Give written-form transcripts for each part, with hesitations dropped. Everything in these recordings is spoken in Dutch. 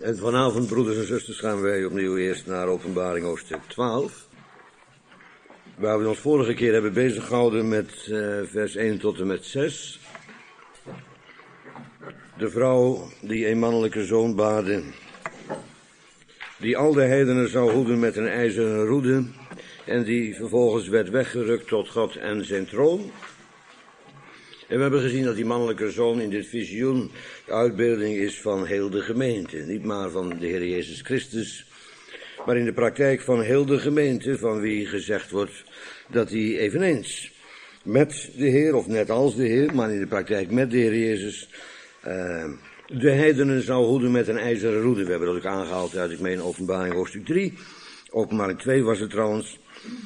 En vanavond, broeders en zusters, gaan wij opnieuw eerst naar Openbaring hoofdstuk 12. Waar we ons vorige keer hebben bezig gehouden met vers 1 tot en met 6. De vrouw die een mannelijke zoon baarde, die al de heidenen zou hoeden met een ijzeren roede, en die vervolgens werd weggerukt tot God en zijn troon. En we hebben gezien dat die mannelijke zoon in dit visioen de uitbeelding is van heel de gemeente. Niet maar van de Heer Jezus Christus, maar in de praktijk van heel de gemeente, van wie gezegd wordt dat hij eveneens met de Heer, of net als de Heer, maar in de praktijk met de Heer Jezus, de heidenen zou hoeden met een ijzeren roede. We hebben dat ook aangehaald uit, ik meen, Openbaring hoofdstuk 3. Openbaring 2 was het trouwens.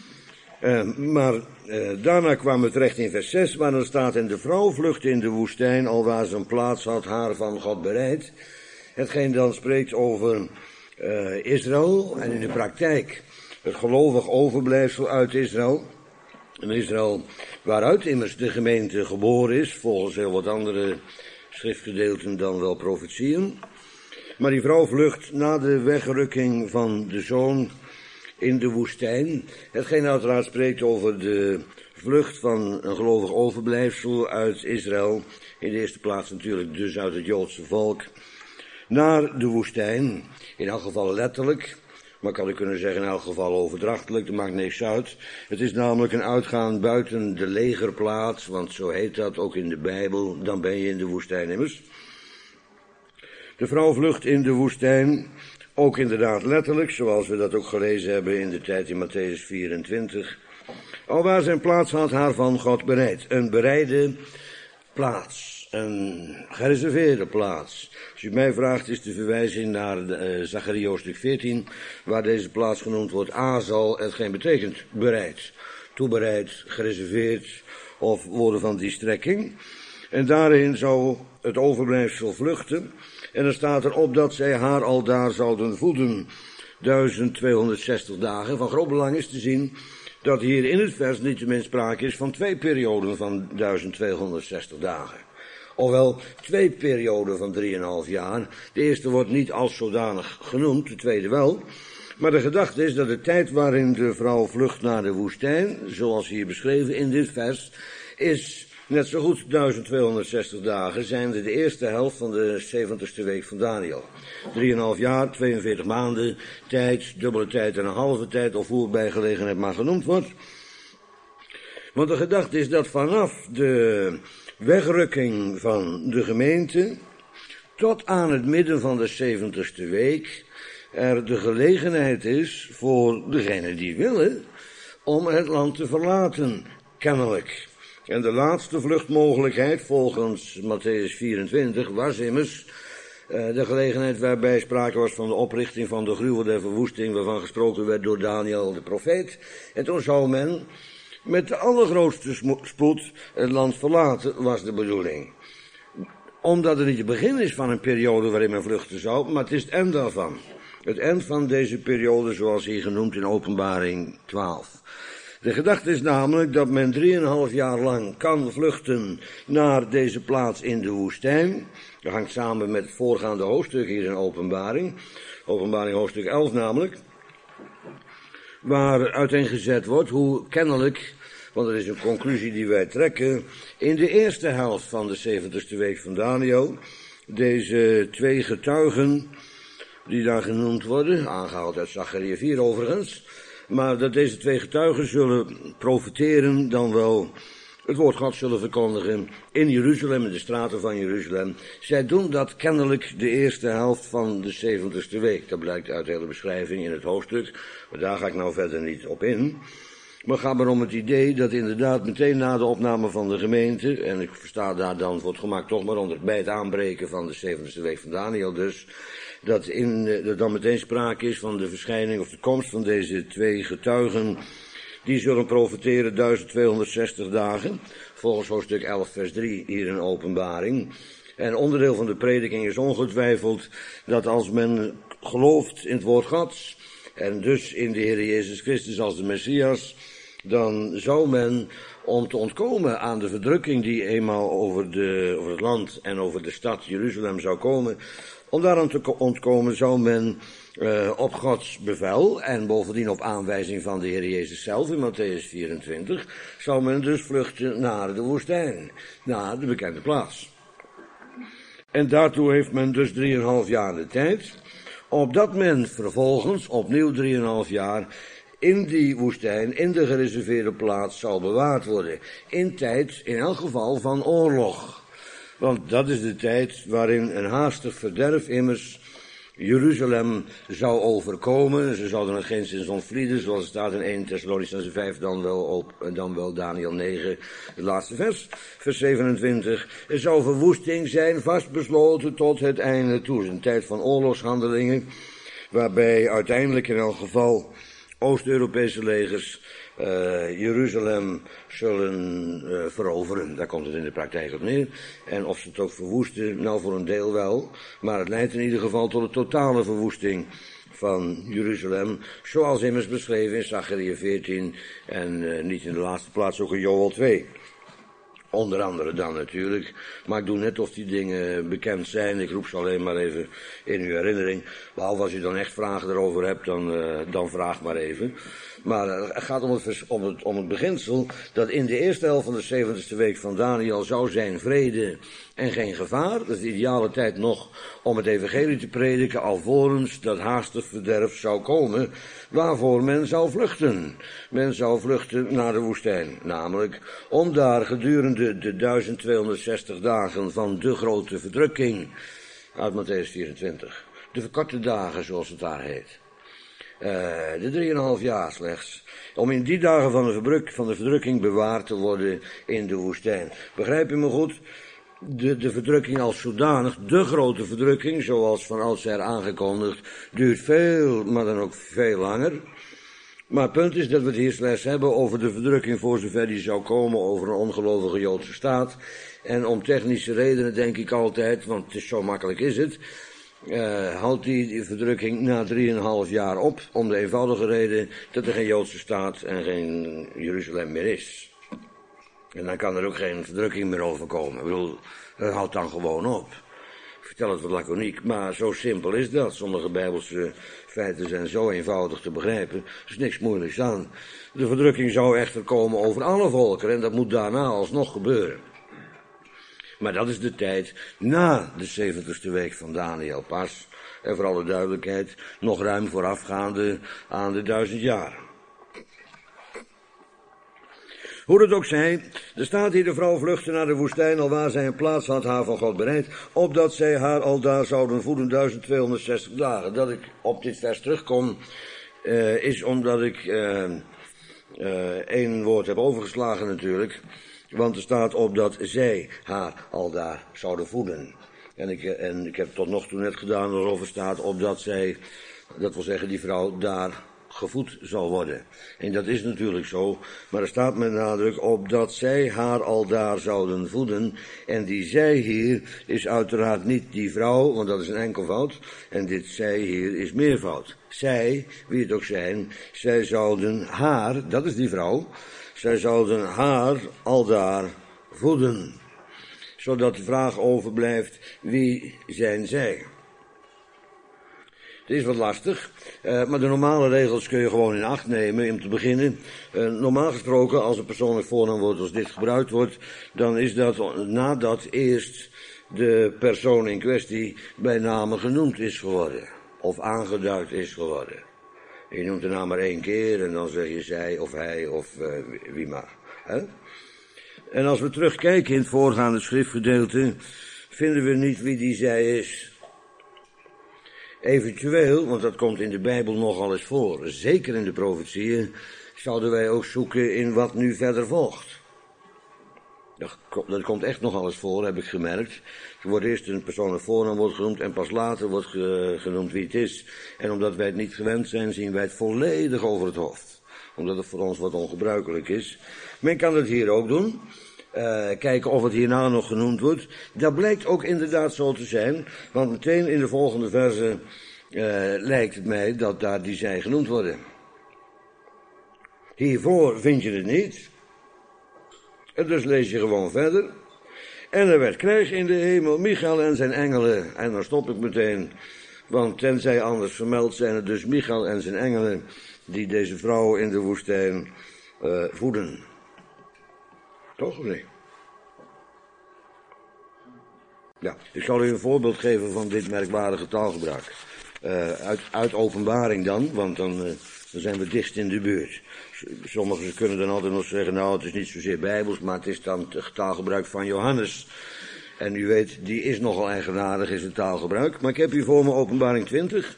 Maar daarna kwamen we terecht in vers 6, waar er staat: en de vrouw vluchtte in de woestijn, alwaar ze een plaats had haar van God bereid. Hetgeen dan spreekt over Israël, en in de praktijk het gelovig overblijfsel uit Israël. En Israël, waaruit immers de gemeente geboren is, volgens heel wat andere schriftgedeelten dan wel profetieën. Maar die vrouw vlucht na de wegrukking van de zoon in de woestijn. Hetgeen uiteraard spreekt over de vlucht van een gelovig overblijfsel uit Israël. In de eerste plaats natuurlijk dus uit het Joodse volk. Naar de woestijn. In elk geval letterlijk. Maar kan ik kunnen zeggen in elk geval overdrachtelijk. Dat maakt niks uit. Het is namelijk een uitgaan buiten de legerplaats. Want zo heet dat ook in de Bijbel. Dan ben je in de woestijn immers. De vrouw vlucht in de woestijn. Ook inderdaad letterlijk, zoals we dat ook gelezen hebben in de tijd in Matthäus 24. Alwaar zijn plaats had haar van God bereid. Een bereide plaats. Een gereserveerde plaats. Als u mij vraagt, is de verwijzing naar Zacharia hoofdstuk 14, waar deze plaats genoemd wordt Azal, hetgeen betekent bereid. Toebereid, gereserveerd, of woorden van die strekking. En daarin zou het overblijfsel vluchten. En er staat erop dat zij haar al daar zouden voeden 1260 dagen. Van groot belang is te zien dat hier in het vers niettemin sprake is van 2 perioden van 1260 dagen. Ofwel 2 perioden van 3,5 jaar. De eerste wordt niet als zodanig genoemd, de tweede wel. Maar de gedachte is dat de tijd waarin de vrouw vlucht naar de woestijn, zoals hier beschreven in dit vers, is net zo goed 1260 dagen, zijn de eerste helft van de 70ste week van Daniel. 3,5 jaar, 42 maanden, tijd, dubbele tijd en een halve tijd, of hoe het bij gelegenheid maar genoemd wordt. Want de gedachte is dat vanaf de wegrukking van de gemeente tot aan het midden van de 70ste week er de gelegenheid is voor degenen die willen om het land te verlaten, kennelijk. En de laatste vluchtmogelijkheid, volgens Matthäus 24, was immers de gelegenheid waarbij sprake was van de oprichting van de gruwel der verwoesting, waarvan gesproken werd door Daniel de profeet. En toen zou men met de allergrootste spoed het land verlaten, was de bedoeling. Omdat het niet het begin is van een periode waarin men vluchten zou, maar het is het eind daarvan. Het eind van deze periode, zoals hier genoemd in Openbaring 12. De gedachte is namelijk dat men 3,5 jaar lang kan vluchten naar deze plaats in de woestijn. Dat hangt samen met het voorgaande hoofdstuk hier in Openbaring. Openbaring hoofdstuk 11 namelijk. Waar uiteengezet wordt hoe kennelijk, want dat is een conclusie die wij trekken, in de eerste helft van de 70ste week van Daniel, deze 2 getuigen die daar genoemd worden, aangehaald uit Zacharia 4 overigens, maar dat deze 2 getuigen zullen profiteren, dan wel het woord God zullen verkondigen in Jeruzalem, in de straten van Jeruzalem. Zij doen dat kennelijk de eerste helft van de 70ste week. Dat blijkt uit de hele beschrijving in het hoofdstuk, maar daar ga ik nou verder niet op in. Maar het gaat maar om het idee dat inderdaad meteen na de opname van de gemeente, en ik versta daar dan voor het gemak toch maar onder bij het aanbreken van de 70ste week van Daniel dus, dat dan meteen sprake is van de verschijning of de komst van deze 2 getuigen. Die zullen profiteren 1260 dagen, volgens hoofdstuk 11 vers 3 hier in Openbaring. En onderdeel van de prediking is ongetwijfeld dat als men gelooft in het woord Gods, en dus in de Heer Jezus Christus als de Messias, dan zou men, om te ontkomen aan de verdrukking die eenmaal over het land en over de stad Jeruzalem zou komen, Om daaraan te ontkomen zou men op Gods bevel en bovendien op aanwijzing van de Heer Jezus zelf in Matthäus 24, zou men dus vluchten naar de woestijn, naar de bekende plaats. En daartoe heeft men dus 3,5 jaar de tijd, opdat men vervolgens opnieuw 3,5 jaar in die woestijn, in de gereserveerde plaats, zal bewaard worden. In tijd, in elk geval, van oorlog. Want dat is de tijd waarin een haastig verderf immers Jeruzalem zou overkomen. Ze zouden er geen zins ontvlieden, zoals het staat in 1 Thessalonicenzen 5, dan wel Daniel 9, het laatste vers, vers 27. Er zou verwoesting zijn, vastbesloten tot het einde toe. Het is een tijd van oorlogshandelingen, waarbij uiteindelijk in elk geval Oost-Europese legers Jeruzalem zullen veroveren. Daar komt het in de praktijk op neer. En of ze het ook verwoesten, nou voor een deel wel. Maar het leidt in ieder geval tot een totale verwoesting van Jeruzalem. Zoals immers beschreven in Zachariah 14 en niet in de laatste plaats ook in Joel 2. Onder andere dan natuurlijk. Maar ik doe net of die dingen bekend zijn. Ik roep ze alleen maar even in uw herinnering. Behalve als u dan echt vragen erover hebt, dan vraag maar even. Maar het gaat om het beginsel dat in de eerste helft van de 70ste week van Daniel zou zijn vrede en geen gevaar. Dat is de ideale tijd nog om het evangelie te prediken, alvorens dat haastig verderf zou komen, waarvoor men zou vluchten. Men zou vluchten naar de woestijn, namelijk om daar gedurende de 1260 dagen van de grote verdrukking uit Matthäus 24, de verkorte dagen zoals het daar heet, de 3,5 jaar slechts, om in die dagen van de verdrukking bewaard te worden in de woestijn. Begrijp u me goed? De verdrukking als zodanig, de grote verdrukking, zoals van oudsher aangekondigd, duurt veel, maar dan ook veel langer. Maar het punt is dat we het hier slechts hebben over de verdrukking voor zover die zou komen over een ongelovige Joodse staat. En om technische redenen denk ik altijd, want het is zo makkelijk is het, houdt die verdrukking na 3,5 jaar op, om de eenvoudige reden dat er geen Joodse staat en geen Jeruzalem meer is. En dan kan er ook geen verdrukking meer overkomen. Ik bedoel, dat houdt dan gewoon op. Ik vertel het wat laconiek, maar zo simpel is dat. Sommige Bijbelse feiten zijn zo eenvoudig te begrijpen. Er is niks moeilijks aan. De verdrukking zou echter komen over alle volkeren en dat moet daarna alsnog gebeuren. Maar dat is de tijd na de 70ste week van Daniel pas. En voor alle duidelijkheid nog ruim voorafgaande aan de 1000 jaar. Hoe het ook zij, er staat hier: de vrouw vluchtte naar de woestijn, alwaar zij een plaats had haar van God bereid, opdat zij haar aldaar zouden voeden 1260 dagen. Dat ik op dit vers terugkom, is omdat ik één woord heb overgeslagen natuurlijk. Want er staat opdat zij haar aldaar zouden voeden. En ik heb tot nog toe net gedaan waarover staat opdat zij, dat wil zeggen die vrouw, daar gevoed zal worden. En dat is natuurlijk zo, maar er staat met nadruk opdat zij haar aldaar zouden voeden. En die zij hier is uiteraard niet die vrouw, want dat is een enkelvoud. En dit zij hier is meervoud. Zij, wie het ook zijn, zij zouden haar, dat is die vrouw, zij zouden haar aldaar voeden. Zodat de vraag overblijft, wie zijn zij? Het is wat lastig, maar de normale regels kun je gewoon in acht nemen. Om te beginnen, normaal gesproken, als een persoonlijk voornaamwoord als dit gebruikt wordt, dan is dat nadat eerst de persoon in kwestie bij name genoemd is geworden. Of aangeduid is geworden. Je noemt de naam maar 1 keer en dan zeg je zij of hij of wie maar. Hè? En als we terugkijken in het voorgaande schriftgedeelte, vinden we niet wie die zij is. Eventueel, want dat komt in de Bijbel nogal eens voor, zeker in de profetieën, zouden wij ook zoeken in wat nu verder volgt. Dat komt echt nogal eens voor, heb ik gemerkt. Er wordt eerst een persoonlijk voornaam genoemd en pas later wordt genoemd wie het is. En omdat wij het niet gewend zijn, zien wij het volledig over het hoofd. Omdat het voor ons wat ongebruikelijk is. Men kan het hier ook doen. Kijken of het hierna nog genoemd wordt. Dat blijkt ook inderdaad zo te zijn, want meteen in de volgende verse lijkt het mij dat daar die zij genoemd worden. Hiervoor vind je het niet. En dus lees je gewoon verder. En er werd krijg in de hemel, Michael en zijn engelen. En dan stop ik meteen, want tenzij anders vermeld zijn het dus Michael en zijn engelen die deze vrouw in de woestijn voeden. Toch of niet? Ja, ik zal u een voorbeeld geven van dit merkwaardige taalgebruik. Uit Openbaring dan, want dan zijn we dichtst in de buurt. Sommigen kunnen dan altijd nog zeggen, nou het is niet zozeer bijbels, maar het is dan het taalgebruik van Johannes. En u weet, die is nogal eigenaardig, is het taalgebruik. Maar ik heb hier voor me Openbaring 20.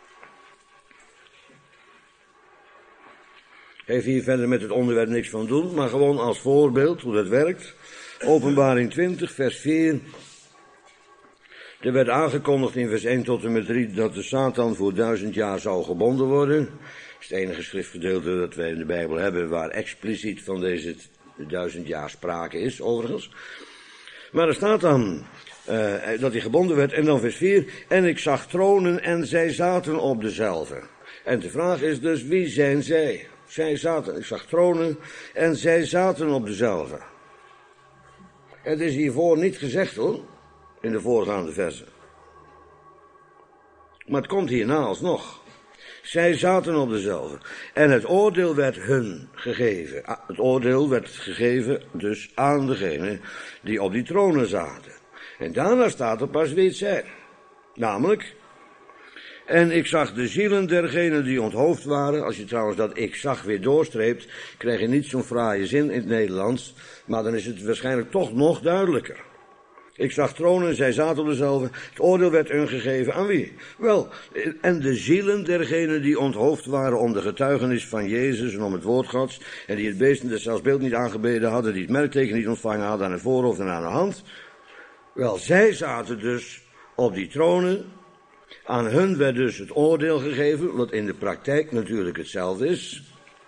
Heeft hier verder met het onderwerp niks van doen, maar gewoon als voorbeeld hoe dat werkt. Openbaring 20, vers 4. Er werd aangekondigd in vers 1 tot en met 3 dat de Satan voor 1000 jaar zou gebonden worden. Dat is het enige schriftgedeelte dat wij in de Bijbel hebben waar expliciet van deze 1000 jaar sprake is, overigens. Maar er staat dan dat hij gebonden werd en dan vers 4. En ik zag tronen en zij zaten op dezelve. En de vraag is dus, wie zijn zij? Zij zaten, ik zag tronen en zij zaten op dezelve. Het is hiervoor niet gezegd hoor, in de voorgaande versen. Maar het komt hierna alsnog. Zij zaten op dezelve. En het oordeel werd hun gegeven. Het oordeel werd gegeven dus aan degene die op die tronen zaten. En daarna staat er pas wie het zijn. Namelijk, en ik zag de zielen dergenen die onthoofd waren. Als je trouwens dat ik zag weer doorstreept, krijg je niet zo'n fraaie zin in het Nederlands. Maar dan is het waarschijnlijk toch nog duidelijker. Ik zag tronen, zij zaten op dezelve. Het oordeel werd hun gegeven aan wie? Wel, en de zielen dergenen die onthoofd waren om de getuigenis van Jezus en om het woord Gods. En die het beest en zelfs beeld niet aangebeden hadden, die het merkteken niet ontvangen hadden aan het voorhoofd en aan de hand. Wel, zij zaten dus op die tronen. Aan hun werd dus het oordeel gegeven, wat in de praktijk natuurlijk hetzelfde is.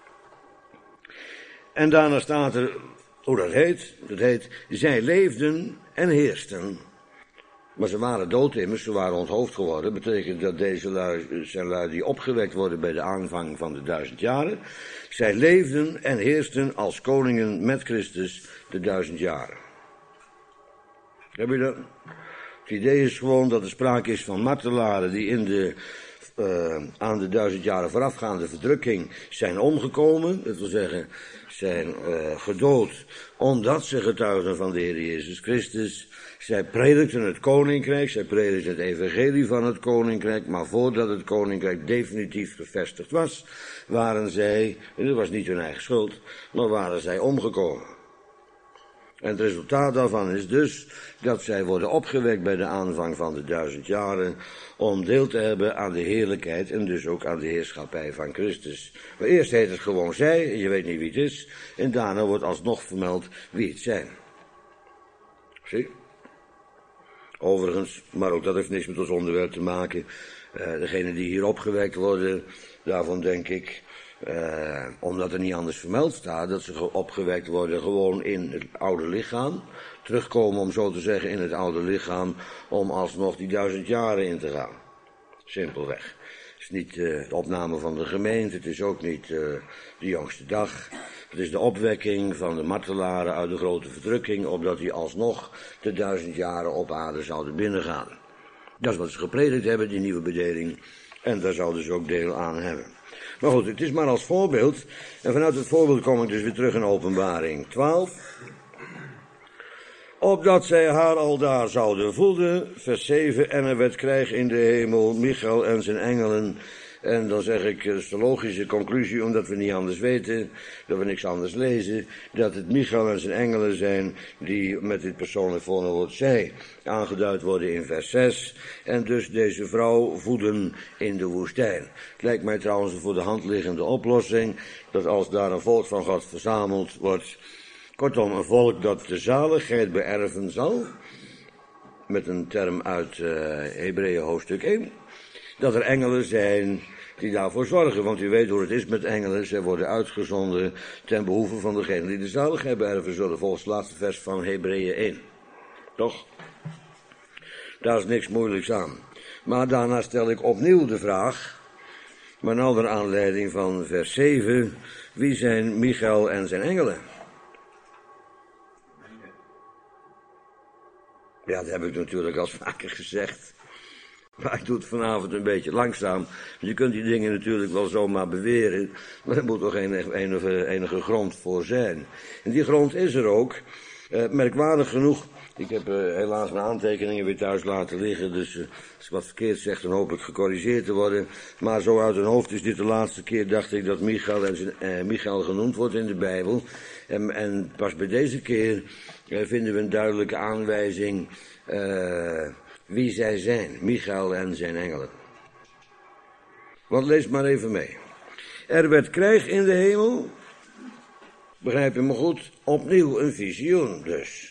En daarna staat er, hoe dat heet, zij leefden en heersten. Maar ze waren dood immers, ze waren onthoofd geworden. Dat betekent dat deze lui die opgewekt worden bij de aanvang van de 1000 jaren. Zij leefden en heersten als koningen met Christus de 1000 jaren. Heb je dat? Het idee is gewoon dat er sprake is van martelaren die aan de 1000 jaren voorafgaande verdrukking zijn omgekomen. Dat wil zeggen, zijn gedood omdat ze getuigden van de Heer Jezus Christus. Zij predikten het koninkrijk, zij predikten het evangelie van het koninkrijk, maar voordat het koninkrijk definitief gevestigd was, waren zij, en dat was niet hun eigen schuld, maar waren zij omgekomen. En het resultaat daarvan is dus dat zij worden opgewekt bij de aanvang van de 1000 jaren om deel te hebben aan de heerlijkheid en dus ook aan de heerschappij van Christus. Maar eerst heet het gewoon zij, en je weet niet wie het is, en daarna wordt alsnog vermeld wie het zijn. Zie? Overigens, maar ook dat heeft niks met ons onderwerp te maken. Degenen die hier opgewekt worden, daarvan denk ik, omdat er niet anders vermeld staat, dat ze opgewekt worden gewoon in het oude lichaam. Terugkomen, om zo te zeggen, in het oude lichaam, om alsnog die 1000 jaren in te gaan. Simpelweg. Het is niet de opname van de gemeente, het is ook niet de jongste dag. Het is de opwekking van de martelaren uit de grote verdrukking, opdat die alsnog de 1000 jaren op aarde zouden binnengaan. Dat is wat ze gepredikt hebben, die nieuwe bedeling, en daar zouden ze ook deel aan hebben. Maar goed, het is maar als voorbeeld, en vanuit het voorbeeld kom ik dus weer terug in Openbaring 12. Opdat zij haar aldaar zouden voeden, vers 7, en er werd krijg in de hemel, Michael en zijn engelen. En dan zeg ik, dat is de logische conclusie, omdat we niet anders weten, dat we niks anders lezen, dat het Michael en zijn engelen zijn, die met dit persoonlijk voornaamwoord zij aangeduid worden in vers 6, en dus deze vrouw voeden in de woestijn. Het lijkt mij trouwens een voor de hand liggende oplossing, dat als daar een volk van God verzameld wordt, kortom een volk dat de zaligheid beërven zal, met een term uit Hebreeën hoofdstuk 1, dat er engelen zijn die daarvoor zorgen. Want u weet hoe het is met engelen. Zij worden uitgezonden ten behoeve van degene die de zaligheid beërven zullen. Volgens het laatste vers van Hebreeën 1. Toch? Daar is niks moeilijks aan. Maar daarna stel ik opnieuw de vraag, maar nou naar aanleiding van vers 7. Wie zijn Michael en zijn engelen? Ja, dat heb ik natuurlijk al vaker gezegd. Maar ik doe het vanavond een beetje langzaam. Je kunt die dingen natuurlijk wel zomaar beweren, maar er moet toch enige grond voor zijn. En die grond is er ook. Merkwaardig genoeg, ik heb helaas mijn aantekeningen weer thuis laten liggen, dus als ik wat verkeerd zeg, dan hoop ik gecorrigeerd te worden. Maar zo uit hun hoofd is dit de laatste keer, dacht ik, dat Michael genoemd wordt in de Bijbel. En pas bij deze keer vinden we een duidelijke aanwijzing wie zij zijn, Michael en zijn engelen. Want lees maar even mee. Er werd krijg in de hemel, begrijp je me goed, opnieuw een visioen dus.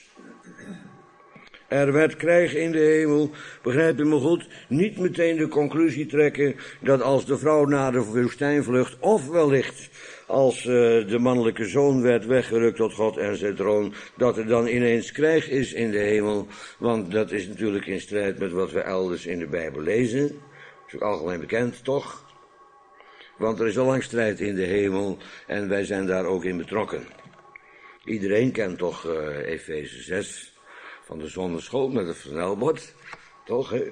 Er werd krijg in de hemel, begrijp je me goed, niet meteen de conclusie trekken dat als de vrouw naar de woestijn vlucht, of wellicht als de mannelijke zoon werd weggerukt tot God en zijn troon, dat er dan ineens krijg is in de hemel, want dat is natuurlijk in strijd met wat we elders in de Bijbel lezen. Dat is ook algemeen bekend, toch? Want er is al lang strijd in de hemel en wij zijn daar ook in betrokken. Iedereen kent toch Efeze 6 van de zonneschool met het versnelbord, toch? Hè?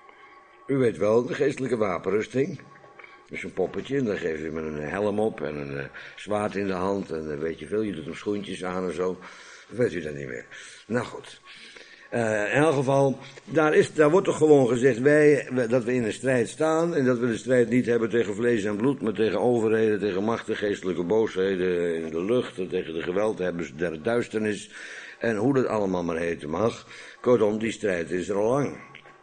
U weet wel, de geestelijke wapenrusting. Dus een poppetje, en dan geef je hem een helm op en een zwaard in de hand en dan weet je veel, je doet hem schoentjes aan en zo. Dan weet u dat niet meer. Nou goed. In elk geval, daar wordt toch gewoon gezegd dat we in een strijd staan en dat we de strijd niet hebben tegen vlees en bloed, maar tegen overheden, tegen machten, geestelijke boosheden in de lucht, tegen de geweldhebbers der duisternis en hoe dat allemaal maar heten mag. Kortom, die strijd is er al lang.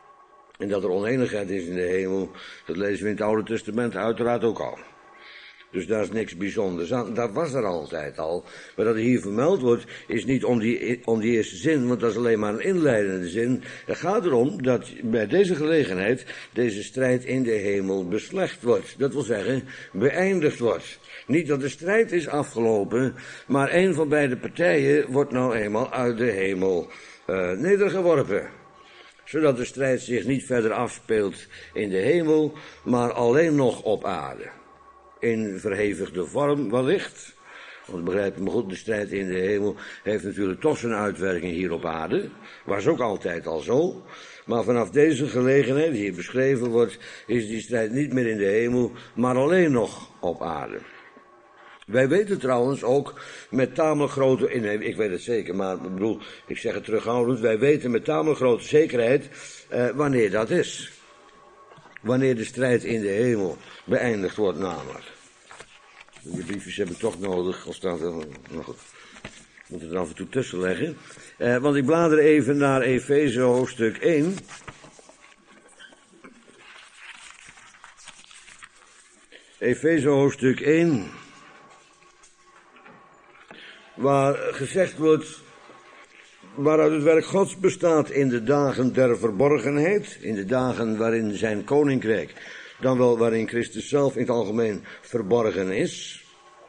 En dat er oneenigheid is in de hemel, dat lezen we in het Oude Testament uiteraard ook al. Dus daar is niks bijzonders aan. Dat was er altijd al. Maar dat er hier vermeld wordt, is niet om die eerste zin, want dat is alleen maar een inleidende zin. Het gaat erom dat bij deze gelegenheid deze strijd in de hemel beslecht wordt. Dat wil zeggen, beëindigd wordt. Niet dat de strijd is afgelopen, maar een van beide partijen wordt nou eenmaal uit de hemel nedergeworpen. Zodat de strijd zich niet verder afspeelt in de hemel, maar alleen nog op aarde. In verhevigde vorm wellicht. Want begrijp me goed, de strijd in de hemel heeft natuurlijk toch zijn uitwerking hier op aarde. Was ook altijd al zo. Maar vanaf deze gelegenheid, die hier beschreven wordt, is die strijd niet meer in de hemel, maar alleen nog op aarde. Wij weten trouwens ook met tamelijk grote, nee, ik weet het zeker, maar ik bedoel, ik zeg het terughoudend, wij weten met tamelijk grote zekerheid wanneer dat is. Wanneer de strijd in de hemel beëindigd wordt namelijk. Die briefjes heb ik toch nodig, al staat er, nou goed, ik moet het er af en toe tussen leggen. Want ik blader even naar Efeze hoofdstuk 1. Efeze hoofdstuk 1. Waar gezegd wordt, waaruit het werk Gods bestaat in de dagen der verborgenheid, in de dagen waarin zijn koninkrijk, dan wel waarin Christus zelf in het algemeen verborgen is.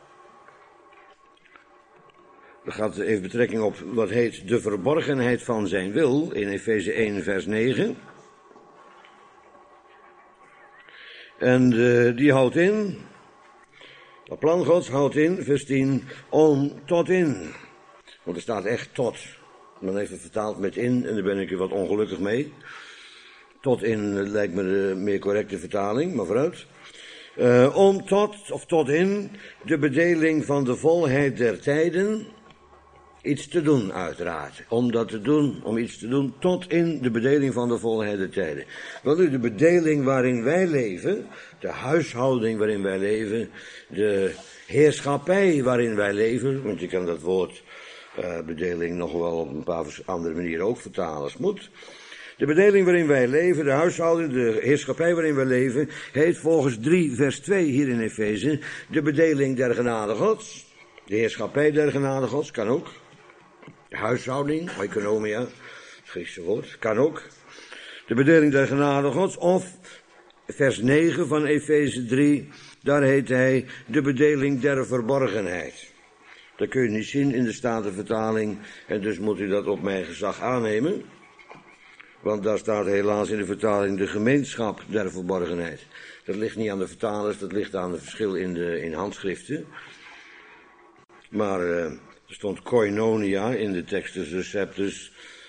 Dat gaat even betrekking op wat heet de verborgenheid van zijn wil in Efeze 1 vers 9. En die houdt in, dat plan Gods houdt in, vers 10, om tot in. Want er staat echt tot. Men heeft het vertaald met in en daar ben ik er wat ongelukkig mee. Tot in lijkt me de meer correcte vertaling, maar vooruit. Om tot in de bedeling van de volheid der tijden iets te doen uiteraard. Om dat te doen, om iets te doen tot in de bedeling van de volheid der tijden. Wel nu, de bedeling waarin wij leven, de huishouding waarin wij leven, de heerschappij waarin wij leven, want je kan dat woord bedeling nog wel op een paar andere manieren ook vertalen als moet. De bedeling waarin wij leven, de huishouding, de heerschappij waarin wij leven, heet volgens 3 vers 2 hier in Efeze de bedeling der genade Gods. De heerschappij der genade Gods kan ook. De huishouding, oikonomia, het Griekse woord, kan ook. De bedeling der genade Gods, of vers 9 van Efeze 3, daar heet hij de bedeling der verborgenheid. Dat kun je niet zien in de Statenvertaling en dus moet u dat op mijn gezag aannemen. Want daar staat helaas in de vertaling de gemeenschap der verborgenheid. Dat ligt niet aan de vertalers, dat ligt aan het verschil in handschriften. Maar er stond koinonia in de Textus Receptus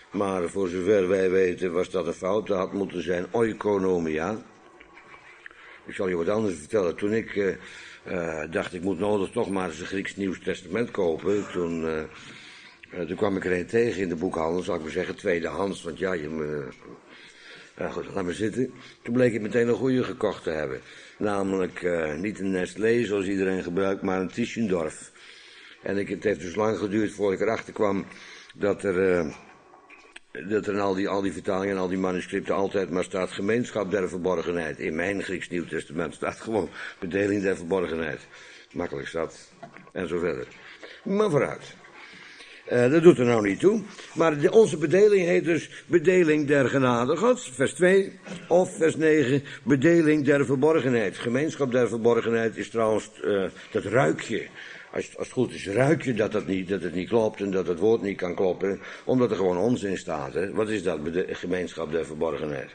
Maar voor zover wij weten was dat een fout. Dat had moeten zijn oikonomia. Ik zal je wat anders vertellen. Toen ik dacht ik moet nodig toch maar eens een Grieks Nieuws Testament kopen. Toen kwam ik er een tegen in de boekhandel, zal ik maar zeggen, tweedehands. Want ja, goed, laat maar zitten. Toen bleek ik meteen een goede gekocht te hebben. Namelijk niet een Nestlé zoals iedereen gebruikt, maar een Tischendorf. En het heeft dus lang geduurd voordat ik erachter kwam dat er in al die vertalingen en al die manuscripten altijd maar staat gemeenschap der verborgenheid. In mijn Grieks Nieuw Testament staat gewoon bedeling der verborgenheid. Makkelijk zat. En zo verder. Maar vooruit. Dat doet er nou niet toe. Maar onze bedeling heet dus bedeling der genade Gods, vers 2. Of vers 9, bedeling der verborgenheid. Gemeenschap der verborgenheid is trouwens dat ruikje. Als het goed is, ruik je dat het niet klopt en dat het woord niet kan kloppen, omdat er gewoon onzin staat. Hè? Wat is dat, gemeenschap der verborgenheid?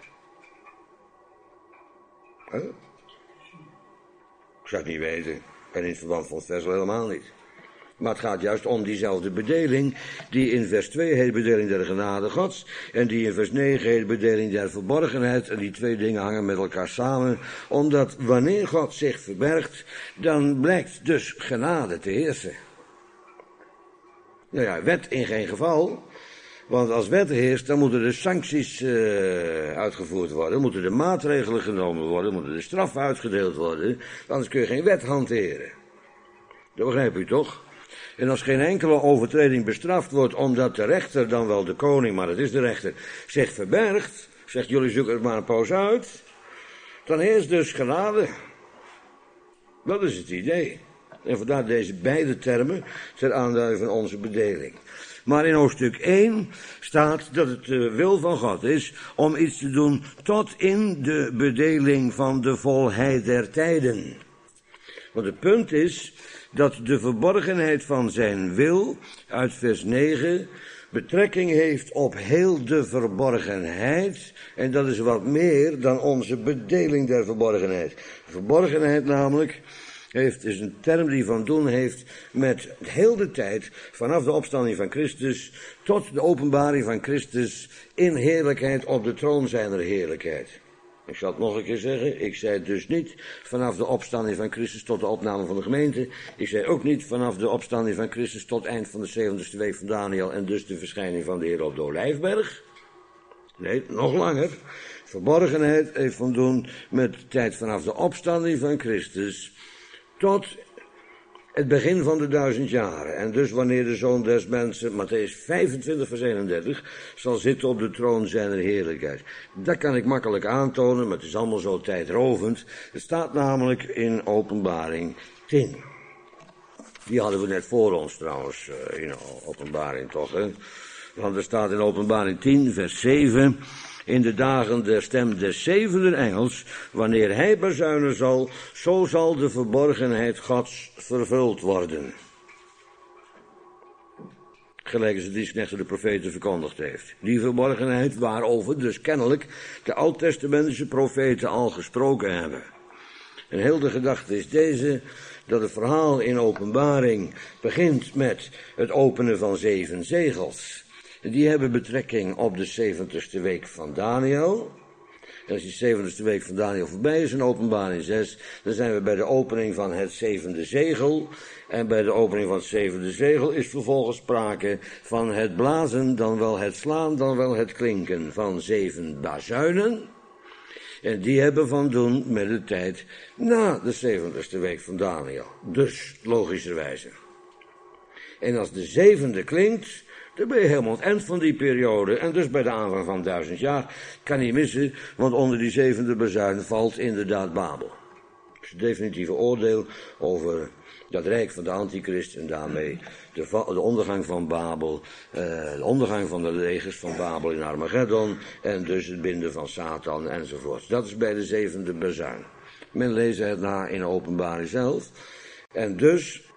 Huh? Ik zou het niet weten. En in het verband van het vers helemaal niet. Maar het gaat juist om diezelfde bedeling, die in vers 2 heet bedeling der genade Gods, en die in vers 9 heet bedeling der verborgenheid, en die twee dingen hangen met elkaar samen, omdat wanneer God zich verbergt, dan blijkt dus genade te heersen. Nou ja, wet in geen geval, want als wet heerst, dan moeten de sancties uitgevoerd worden, moeten de maatregelen genomen worden, moeten de straffen uitgedeeld worden, anders kun je geen wet hanteren. Dat begrijp u toch? En als geen enkele overtreding bestraft wordt omdat de rechter, dan wel de koning, maar het is de rechter, zich verbergt, zegt jullie zoeken het maar een poos uit, dan heerst dus genade. Dat is het idee. En vandaar deze beide termen ter aanduiding van onze bedeling. Maar in hoofdstuk 1 staat dat het de wil van God is om iets te doen tot in de bedeling van de volheid der tijden. Want het punt is dat de verborgenheid van zijn wil, uit vers 9, betrekking heeft op heel de verborgenheid. En dat is wat meer dan onze bedeling der verborgenheid. Verborgenheid namelijk is een term die van doen heeft met heel de tijd, vanaf de opstanding van Christus tot de openbaring van Christus in heerlijkheid op de troon zijner heerlijkheid. Ik zal het nog een keer zeggen, ik zei dus niet vanaf de opstanding van Christus tot de opname van de gemeente. Ik zei ook niet vanaf de opstanding van Christus tot eind van de 70ste week van Daniel en dus de verschijning van de Heer op de Olijfberg. Nee, nog langer. Verborgenheid heeft van doen met de tijd vanaf de opstanding van Christus tot het begin van de 1000 jaren. En dus wanneer de Zoon des Mensen, Matthäus 25 vers 31, zal zitten op de troon zijner heerlijkheid. Dat kan ik makkelijk aantonen, maar het is allemaal zo tijdrovend. Het staat namelijk in Openbaring 10. Die hadden we net voor ons trouwens, in Openbaring toch, hè. Want er staat in Openbaring 10 vers 7... In de dagen der stem des zevende engels, wanneer hij bazuinen zal, zo zal de verborgenheid Gods vervuld worden. Gelijk als het die knecht de profeten verkondigd heeft. Die verborgenheid waarover dus kennelijk de oud-testamentische profeten al gesproken hebben. En heel de gedachte is deze, dat het verhaal in Openbaring begint met het openen van 7 zegels. Die hebben betrekking op de 70ste week van Daniel. En als die 70ste week van Daniel voorbij is in Openbaring 6, dan zijn we bij de opening van het 7e zegel. En bij de opening van het 7e zegel is vervolgens sprake van het blazen, dan wel het slaan, dan wel het klinken van 7 bazuinen. En die hebben van doen met de tijd na de 70ste week van Daniel. Dus, logischerwijze. En als de 7e klinkt, dan ben je helemaal aan het eind van die periode. En dus bij de aanvang van 1000 jaar kan niet missen, want onder die 7e bazuin valt inderdaad Babel. Dat is het definitieve oordeel over dat rijk van de antichrist en daarmee de ondergang van Babel, de ondergang van de legers van Babel in Armageddon en dus het binden van Satan enzovoort. Dat is bij de 7e bazuin. Men leest het na in de Openbaring zelf. En dus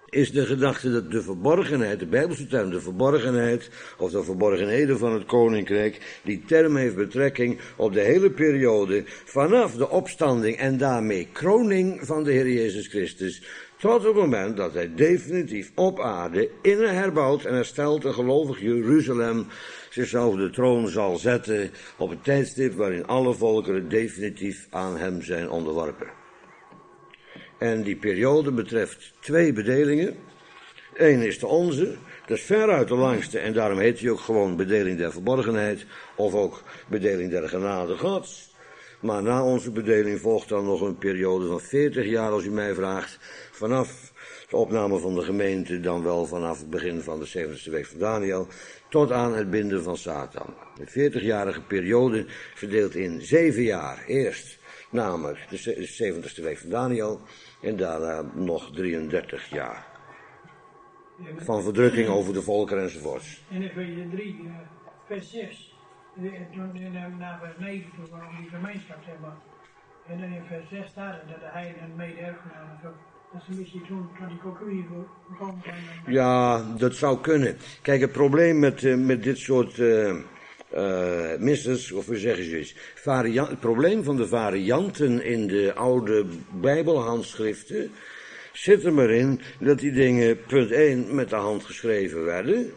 is de gedachte dat de verborgenheid, de Bijbelse term, de verborgenheid of de verborgenheden van het koninkrijk, die term heeft betrekking op de hele periode vanaf de opstanding en daarmee kroning van de Heer Jezus Christus, tot het moment dat hij definitief op aarde in een herbouwd en hersteld en gelovig Jeruzalem zichzelf op de troon zal zetten op het tijdstip waarin alle volkeren definitief aan hem zijn onderworpen. En die periode betreft 2 bedelingen. Eén is de onze, dat is veruit de langste en daarom heet hij ook gewoon bedeling der verborgenheid of ook bedeling der genade Gods. Maar na onze bedeling volgt dan nog een periode van 40 jaar, als u mij vraagt, vanaf de opname van de gemeente, dan wel vanaf het begin van de 70ste week van Daniel, tot aan het binden van Satan. Een 40-jarige periode verdeeld in 7 jaar. Eerst namelijk de 70ste week van Daniel en daarna nog 33 jaar. Van verdrukking over de volkeren enzovoorts. En Efeze 3, vers 6. Toen naar vers 9 toe, waarom die gemeenschap hebben. En dan in vers 6 staat het dat de heidenen mede-erfgenamen zo. Dat is een beetje toen die coquille begon. Ja, dat zou kunnen. Kijk, het probleem met dit soort missers, of hoe zeggen ze eens, het probleem van de varianten in de oude Bijbelhandschriften zit er maar in dat die dingen, punt 1, met de hand geschreven werden.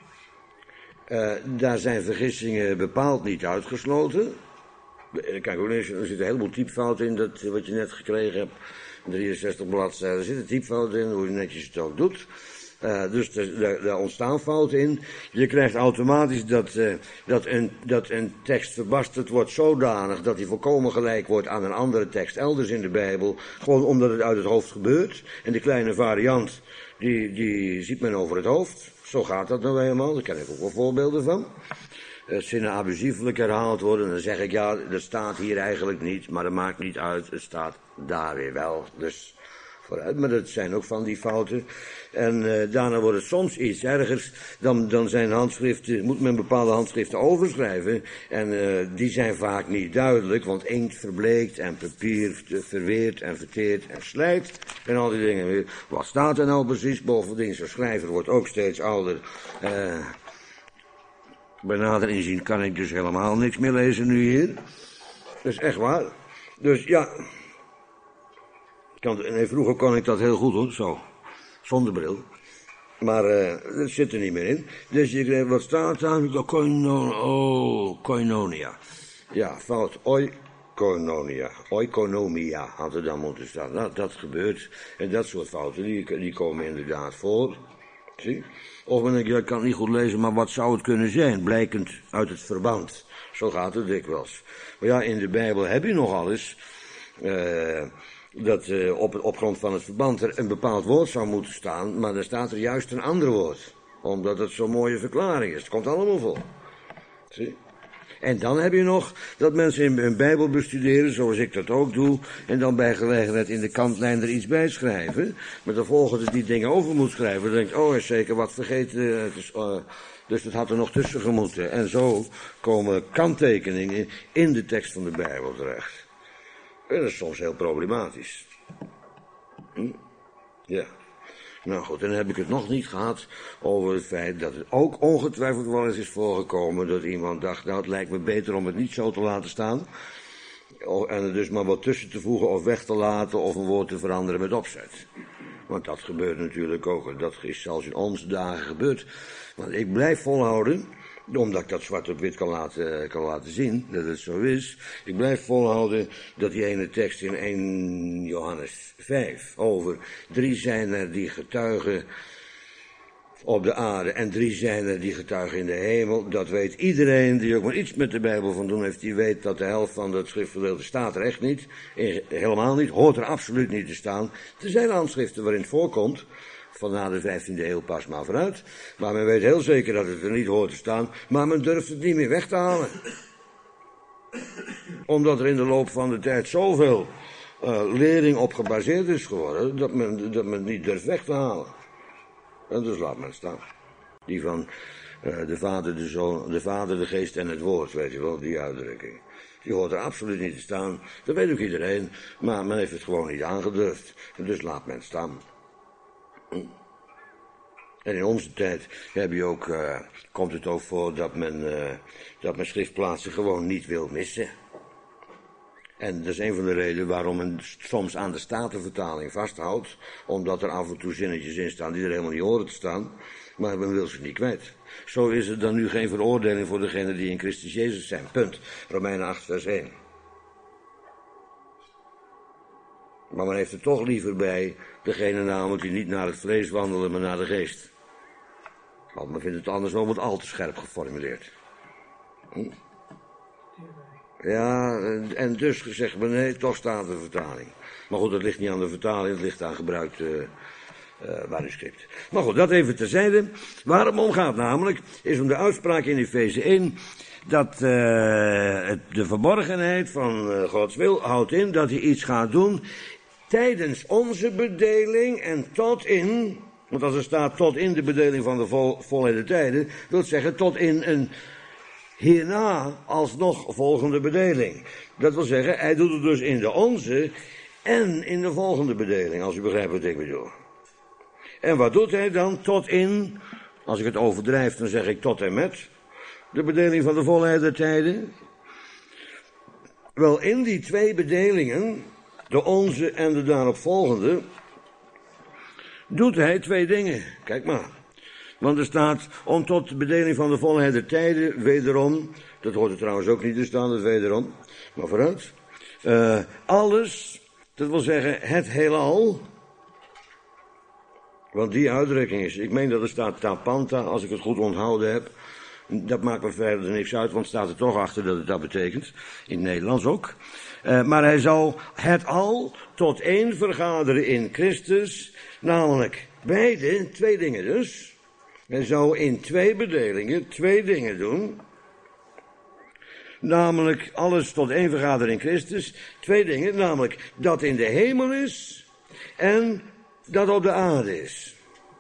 Daar zijn vergissingen bepaald niet uitgesloten. Kijk, er zit een heleboel typfouten in, dat wat je net gekregen hebt. 63 bladzijden, er zit een typfout in, hoe je netjes het ook doet. Dus daar ontstaan fouten in. Je krijgt automatisch dat een tekst verbasterd wordt zodanig dat die volkomen gelijk wordt aan een andere tekst elders in de Bijbel. Gewoon omdat het uit het hoofd gebeurt. En die kleine variant, die ziet men over het hoofd. Zo gaat dat nou helemaal, daar ken ik ook wel voorbeelden van. Zinnen abusiefelijk herhaald worden, dan zeg ik ja, dat staat hier eigenlijk niet, maar dat maakt niet uit, het staat daar weer wel, dus vooruit. Maar dat zijn ook van die fouten. En daarna wordt het soms iets ergers, dan zijn handschriften, moet men bepaalde handschriften overschrijven, en die zijn vaak niet duidelijk, want inkt verbleekt en papier verweert en verteert en slijt, en al die dingen. Wat staat er nou precies? Bovendien, zo'n schrijver wordt ook steeds ouder. Bij nader inzien kan ik dus helemaal niks meer lezen nu hier. Dat is echt waar. Dus ja. Vroeger kon ik dat heel goed hoor, zo. Zonder bril. Maar dat zit er niet meer in. Dus je krijgt, wat staat daar? Koinonia. Ja, fout. Oikonomia had er dan moeten staan. Nou, dat gebeurt. En dat soort fouten, die komen inderdaad voor. Zie? Of men denkt, ja, ik kan het niet goed lezen, maar wat zou het kunnen zijn? Blijkend uit het verband. Zo gaat het dikwijls. Maar ja, in de Bijbel heb je nogal eens dat op grond van het verband er een bepaald woord zou moeten staan, maar dan staat er juist een ander woord. Omdat het zo'n mooie verklaring is. Het komt allemaal voor. Zie? En dan heb je nog dat mensen hun Bijbel bestuderen, zoals ik dat ook doe, en dan bij gelegenheid in de kantlijn er iets bij schrijven. Maar de volgende die dingen over moet schrijven, dan denkt, oh, is zeker wat vergeten. Dus dat had er nog tussen gemoeten. En zo komen kanttekeningen in de tekst van de Bijbel terecht. En dat is soms heel problematisch. Ja. Nou goed, dan heb ik het nog niet gehad over het feit dat het ook ongetwijfeld wel eens is voorgekomen dat iemand dacht, nou het lijkt me beter om het niet zo te laten staan. En er dus maar wat tussen te voegen of weg te laten of een woord te veranderen met opzet. Want dat gebeurt natuurlijk ook, en dat is zelfs in onze dagen gebeurd. Want ik blijf volhouden, omdat ik dat zwart op wit kan laten zien, dat het zo is. Ik blijf volhouden dat die ene tekst in 1 Johannes 5 over 3 zijn er die getuigen op de aarde en 3 zijn er die getuigen in de hemel. Dat weet iedereen die ook maar iets met de Bijbel van doen heeft, die weet dat de helft van dat schriftgedeelte staat er echt niet. Helemaal niet, hoort er absoluut niet te staan. Er zijn handschriften waarin het voorkomt. Van na de 15e eeuw pas maar vooruit. Maar men weet heel zeker dat het er niet hoort te staan. Maar men durft het niet meer weg te halen. Omdat er in de loop van de tijd zoveel lering op gebaseerd is geworden. Dat men het niet durft weg te halen. En dus laat men staan. Die van de Vader, de Zoon, de Vader, de Geest en het Woord. Weet je wel, die uitdrukking. Die hoort er absoluut niet te staan. Dat weet ook iedereen. Maar men heeft het gewoon niet aangedurfd. En dus laat men staan. En in onze tijd heb je ook, komt het ook voor dat men schriftplaatsen gewoon niet wil missen. En dat is een van de redenen waarom men soms aan de Statenvertaling vasthoudt, omdat er af en toe zinnetjes in staan die er helemaal niet horen te staan, maar men wil ze niet kwijt. Zo is er dan nu geen veroordeling voor degenen die in Christus Jezus zijn. Punt. Romeinen 8 vers 1. Maar men heeft er toch liever bij degene namelijk die niet naar het vlees wandelen, maar naar de geest. Want men vindt het anders wel wat al te scherp geformuleerd. Ja, en dus zegt men nee, toch staat de vertaling. Maar goed, dat ligt niet aan de vertaling, het ligt aan gebruikte manuscript. Maar goed, dat even terzijde. Waar het om gaat namelijk, is om de uitspraak in Efeze 1... dat de verborgenheid van Gods wil houdt in dat hij iets gaat doen tijdens onze bedeling en tot in, want als er staat tot in de bedeling van de volheid der tijden, wil zeggen tot in een hierna alsnog volgende bedeling. Dat wil zeggen, hij doet het dus in de onze en in de volgende bedeling, als u begrijpt wat ik bedoel. En wat doet hij dan? Tot in, als ik het overdrijf, dan zeg ik tot en met de bedeling van de volheid der tijden. Wel, in die twee bedelingen, de onze en de daaropvolgende, doet hij twee dingen. Kijk maar. Want er staat, om tot de bedeling van de volheid der tijden, wederom, dat hoort er trouwens ook niet te staan, dat wederom, maar vooruit. Alles, dat wil zeggen het heelal. Want die uitdrukking is, ik meen dat er staat tapanta, als ik het goed onthouden heb. Dat maakt me verder niks uit, want staat er toch achter dat het dat betekent. In het Nederlands ook. Maar hij zal het al tot één vergaderen in Christus. Namelijk beide, twee dingen dus. Hij zou in twee bedelingen twee dingen doen. Namelijk alles tot één vergaderen in Christus. Twee dingen, namelijk dat in de hemel is en dat op de aarde is.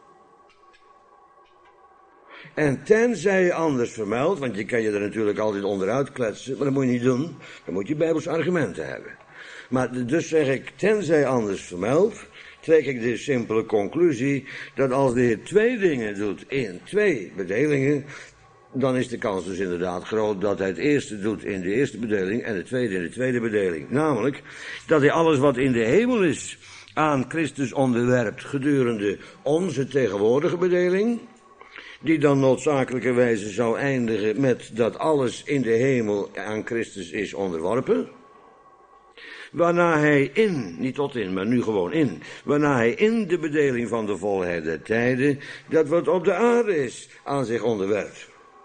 En tenzij anders vermeld, want je kan je er natuurlijk altijd onderuit kletsen, maar dat moet je niet doen. Dan moet je Bijbels argumenten hebben. Maar dus zeg ik, tenzij anders vermeld, trek ik de simpele conclusie dat als de Heer twee dingen doet in twee bedelingen, dan is de kans dus inderdaad groot dat hij het eerste doet in de eerste bedeling en het tweede in de tweede bedeling. Namelijk dat hij alles wat in de hemel is aan Christus onderwerpt gedurende onze tegenwoordige bedeling, die dan noodzakelijkerwijze zou eindigen met dat alles in de hemel aan Christus is onderworpen. Waarna hij niet tot in, maar nu gewoon in, waarna hij in de bedeling van de volheid der tijden, dat wat op de aarde is, aan zich onderwerpt.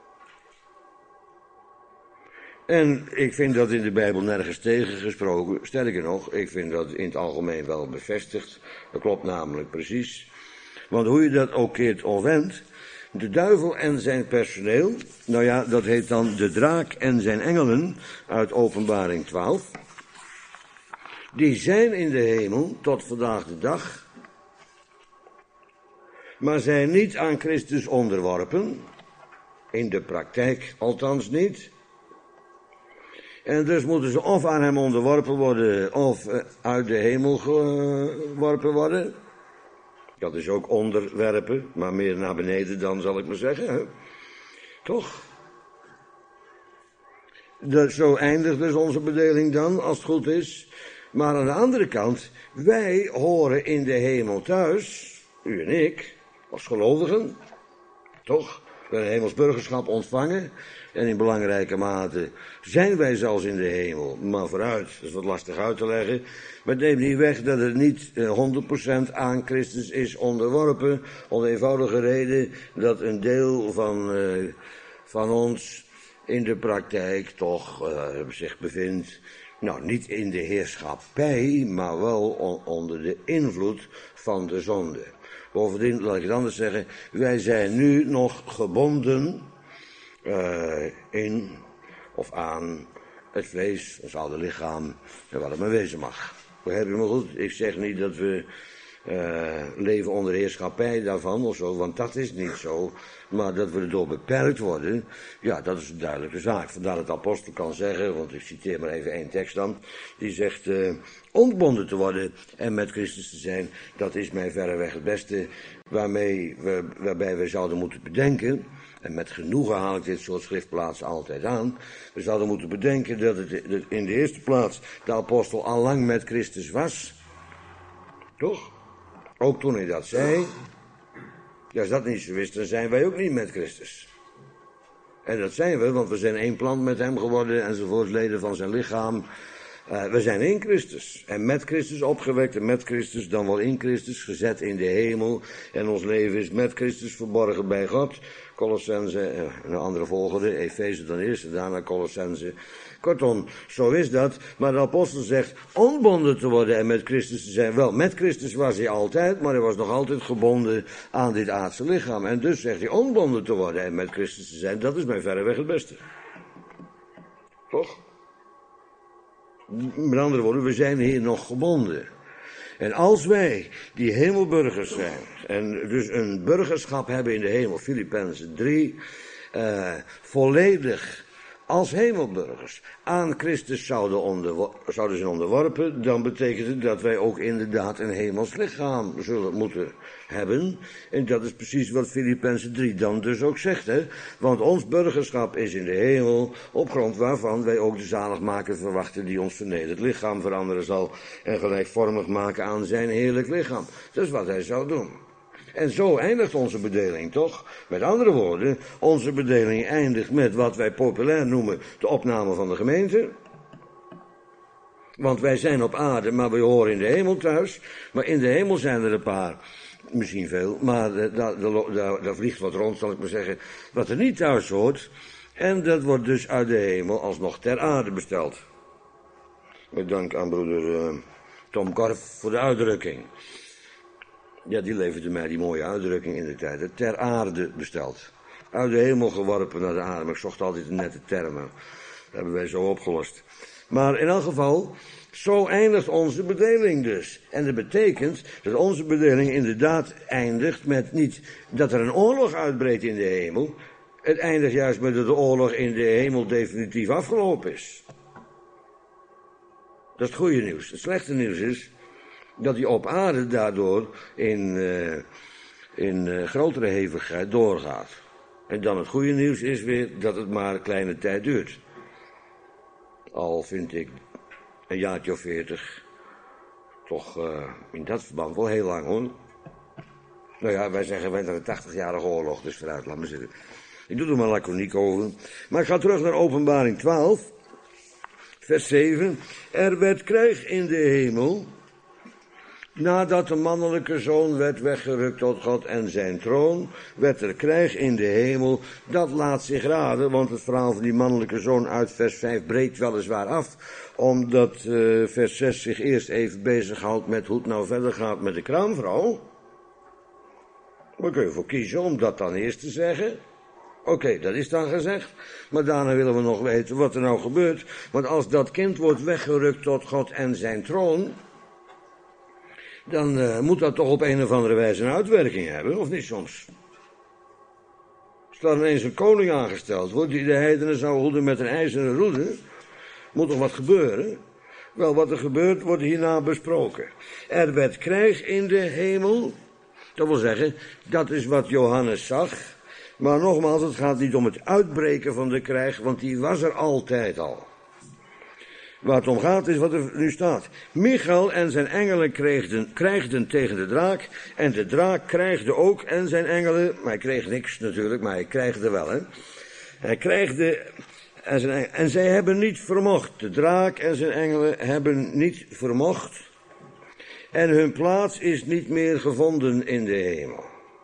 En ik vind dat in de Bijbel nergens tegengesproken. Sterker nog, ik vind dat in het algemeen wel bevestigd. Dat klopt namelijk precies. Want hoe je dat ook keert of wendt, de duivel en zijn personeel, nou ja, dat heet dan de draak en zijn engelen uit Openbaring 12. Die zijn in de hemel tot vandaag de dag, maar zijn niet aan Christus onderworpen, in de praktijk althans niet. En dus moeten ze of aan hem onderworpen worden, of uit de hemel geworpen worden. Dat is ook onderwerpen, maar meer naar beneden dan, zal ik maar zeggen. Hè? Toch? Zo eindigt dus onze bedeling dan, als het goed is. Maar aan de andere kant, wij horen in de hemel thuis, u en ik, als gelovigen, toch? We hebben hemels burgerschap ontvangen. En in belangrijke mate zijn wij zelfs in de hemel. Maar vooruit, dat is wat lastig uit te leggen. Maar het neemt niet weg dat het niet 100% aan Christus is onderworpen. Om de eenvoudige reden dat een deel van ons in de praktijk toch zich bevindt. Nou, niet in de heerschappij, maar wel onder de invloed van de zonde. Bovendien, laat ik het anders zeggen, wij zijn nu nog gebonden in of aan het vlees, ons oude lichaam, en wat het maar wezen mag. Begrijp je me goed? Ik zeg niet dat we leven onder heerschappij daarvan of zo, want dat is niet zo. Maar dat we erdoor beperkt worden, ja, dat is een duidelijke zaak. Vandaar dat de apostel kan zeggen, want ik citeer maar even één tekst dan, die zegt, ontbonden te worden en met Christus te zijn, dat is mij verreweg het beste waarbij we zouden moeten bedenken, en met genoegen haal ik dit soort schriftplaatsen altijd aan, we zouden moeten bedenken dat het in de eerste plaats de apostel allang met Christus was. Toch? Ook toen hij dat zei. Ja, als dat niet zo is, dan zijn wij ook niet met Christus. En dat zijn we, want we zijn één plant met hem geworden, enzovoort, leden van zijn lichaam. We zijn in Christus. En met Christus opgewekt en met Christus, dan wel in Christus, gezet in de hemel. En ons leven is met Christus verborgen bij God. Colossense, een andere volgorde, Efeze dan eerst en daarna Colossense. Kortom, zo is dat. Maar de apostel zegt ontbonden te worden en met Christus te zijn. Wel, met Christus was hij altijd, maar hij was nog altijd gebonden aan dit aardse lichaam. En dus zegt hij ontbonden te worden en met Christus te zijn, dat is mij verreweg het beste. Toch? Met andere woorden, we zijn hier nog gebonden. En als wij die hemelburgers zijn, en dus een burgerschap hebben in de hemel, Filippenzen 3, volledig als hemelburgers aan Christus zouden zijn onderworpen, dan betekent het dat wij ook inderdaad een hemels lichaam zullen moeten hebben. En dat is precies wat Filippenzen 3 dan dus ook zegt, hè. Want ons burgerschap is in de hemel, op grond waarvan wij ook de zaligmaker verwachten die ons vernederd lichaam veranderen zal en gelijkvormig maken aan zijn heerlijk lichaam. Dat is wat hij zou doen. En zo eindigt onze bedeling toch? Met andere woorden, onze bedeling eindigt met wat wij populair noemen de opname van de gemeente. Want wij zijn op aarde, maar we horen in de hemel thuis. Maar in de hemel zijn er een paar, misschien veel, maar daar vliegt wat rond, zal ik maar zeggen, wat er niet thuis hoort. En dat wordt dus uit de hemel alsnog ter aarde besteld. Met dank aan broeder Tom Korf voor de uitdrukking. Ja, die leverde mij die mooie uitdrukking in de tijd. Het ter aarde besteld. Uit de hemel geworpen naar de aarde. Maar ik zocht altijd een nette termen. Dat hebben wij zo opgelost. Maar in elk geval, zo eindigt onze bedeling dus. En dat betekent dat onze bedeling inderdaad eindigt met niet dat er een oorlog uitbreekt in de hemel. Het eindigt juist met dat de oorlog in de hemel definitief afgelopen is. Dat is het goede nieuws. Het slechte nieuws is dat hij op aarde daardoor in grotere hevigheid doorgaat. En dan het goede nieuws is weer dat het maar een kleine tijd duurt. Al vind ik een jaartje of 40 toch in dat verband wel heel lang hoor. Nou ja, wij zeggen wij hebben een 80-jarige oorlog, dus vooruit, laat maar zitten. Ik doe er maar laconiek over. Maar ik ga terug naar Openbaring 12, vers 7. Er werd krijg in de hemel, nadat de mannelijke zoon werd weggerukt tot God en zijn troon, werd er krijg in de hemel. Dat laat zich raden, want het verhaal van die mannelijke zoon uit vers 5 breekt weliswaar af, omdat vers 6 zich eerst even bezighoudt met hoe het nou verder gaat met de kraamvrouw. Daar kun je voor kiezen om dat dan eerst te zeggen. Oké, dat is dan gezegd. Maar daarna willen we nog weten wat er nou gebeurt. Want als dat kind wordt weggerukt tot God en zijn troon, dan moet dat toch op een of andere wijze een uitwerking hebben, of niet soms? Als er ineens een koning aangesteld wordt, die de heidenen zou hoeden met een ijzeren roede, moet toch wat gebeuren? Wel, wat er gebeurt, wordt hierna besproken. Er werd krijg in de hemel, dat wil zeggen, dat is wat Johannes zag. Maar nogmaals, het gaat niet om het uitbreken van de krijg, want die was er altijd al. Waar het om gaat is wat er nu staat. Michael en zijn engelen krijgden tegen de draak. En de draak krijgde ook en zijn engelen. Maar hij kreeg niks natuurlijk, maar hij krijgde wel. Hè. Hij krijgde en zij hebben niet vermocht. De draak en zijn engelen hebben niet vermocht. En hun plaats is niet meer gevonden in de hemel.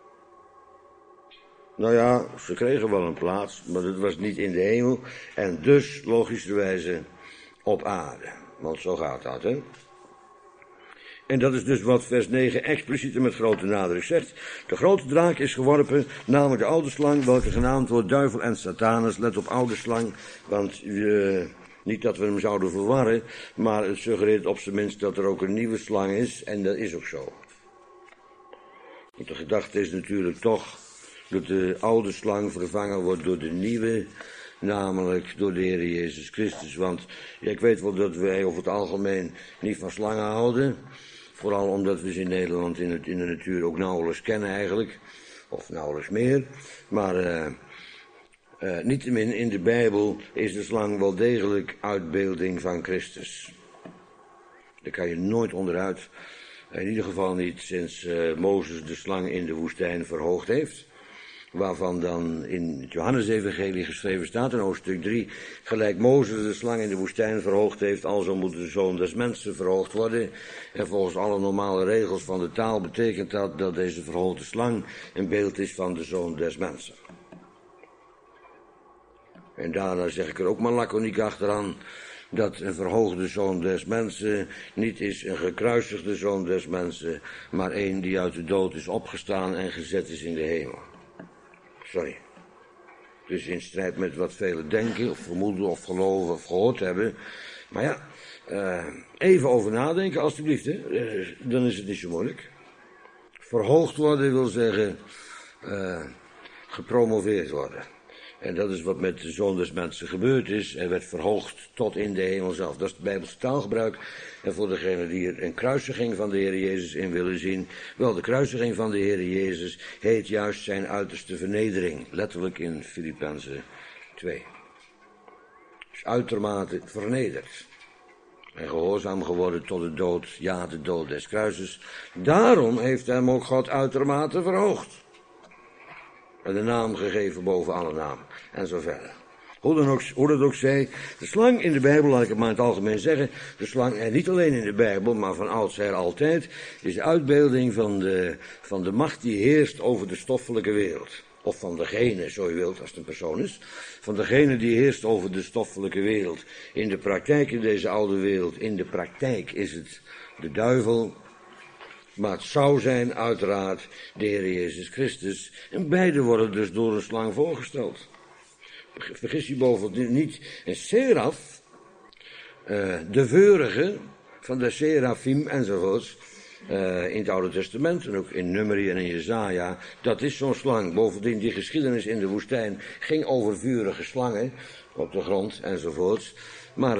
Nou ja, ze kregen wel een plaats, maar dat was niet in de hemel. En dus, logischerwijze, op aarde. Want zo gaat dat, hè. En dat is dus wat vers 9 expliciet en met grote nadruk zegt. De grote draak is geworpen, namelijk de oude slang, welke genaamd wordt duivel en Satanus. Let op oude slang, want niet dat we hem zouden verwarren, maar het suggereert op zijn minst dat er ook een nieuwe slang is, en dat is ook zo. Want de gedachte is natuurlijk toch dat de oude slang vervangen wordt door de nieuwe, namelijk door de Heer Jezus Christus. Want ja, ik weet wel dat wij over het algemeen niet van slangen houden. Vooral omdat we ze in Nederland in de natuur ook nauwelijks kennen eigenlijk. Of nauwelijks meer. Maar niettemin in de Bijbel is de slang wel degelijk uitbeelding van Christus. Daar kan je nooit onderuit. In ieder geval niet sinds Mozes de slang in de woestijn verhoogd heeft. Waarvan dan in het Johannesevangelie geschreven staat in hoofdstuk 3... gelijk Mozes de slang in de woestijn verhoogd heeft, alzo moet de Zoon des Mensen verhoogd worden. En volgens alle normale regels van de taal betekent dat dat deze verhoogde slang een beeld is van de Zoon des Mensen. En daarna zeg ik er ook maar laconiek achteraan dat een verhoogde Zoon des Mensen niet is een gekruisigde Zoon des Mensen, maar een die uit de dood is opgestaan en gezet is in de hemel. Sorry. Dus in strijd met wat velen denken, of vermoeden, of geloven, of gehoord hebben. Maar ja, even over nadenken alstublieft, hè. Dan is het niet zo moeilijk. Verhoogd worden wil zeggen gepromoveerd worden. En dat is wat met de Zoon des Mensen gebeurd is. Hij werd verhoogd tot in de hemel zelf. Dat is het Bijbelse taalgebruik. En voor degenen die er een kruisiging van de Heer Jezus in willen zien. Wel, de kruisiging van de Heer Jezus heet juist zijn uiterste vernedering. Letterlijk in Filippenzen 2. Dus uitermate vernederd. En gehoorzaam geworden tot de dood. Ja, de dood des kruises. Daarom heeft hem ook God uitermate verhoogd. En de naam gegeven boven alle naam. En zo verder. Hoe dat ook zij, de slang in de Bijbel, laat ik het maar in het algemeen zeggen. De slang, en niet alleen in de Bijbel, maar van oudsher altijd, is de uitbeelding van de macht die heerst over de stoffelijke wereld. Of van degene, zo je wilt, als het een persoon is. Van degene die heerst over de stoffelijke wereld. In de praktijk in deze oude wereld, in de praktijk is het de duivel. Maar het zou zijn uiteraard de Heer Jezus Christus. En beide worden dus door een slang voorgesteld. Vergis je bovendien niet. En seraf, de veurige van de serafim enzovoorts. In het Oude Testament en ook in Numeri en in Jesaja. Dat is zo'n slang. Bovendien die geschiedenis in de woestijn ging over vurige slangen op de grond enzovoorts. Maar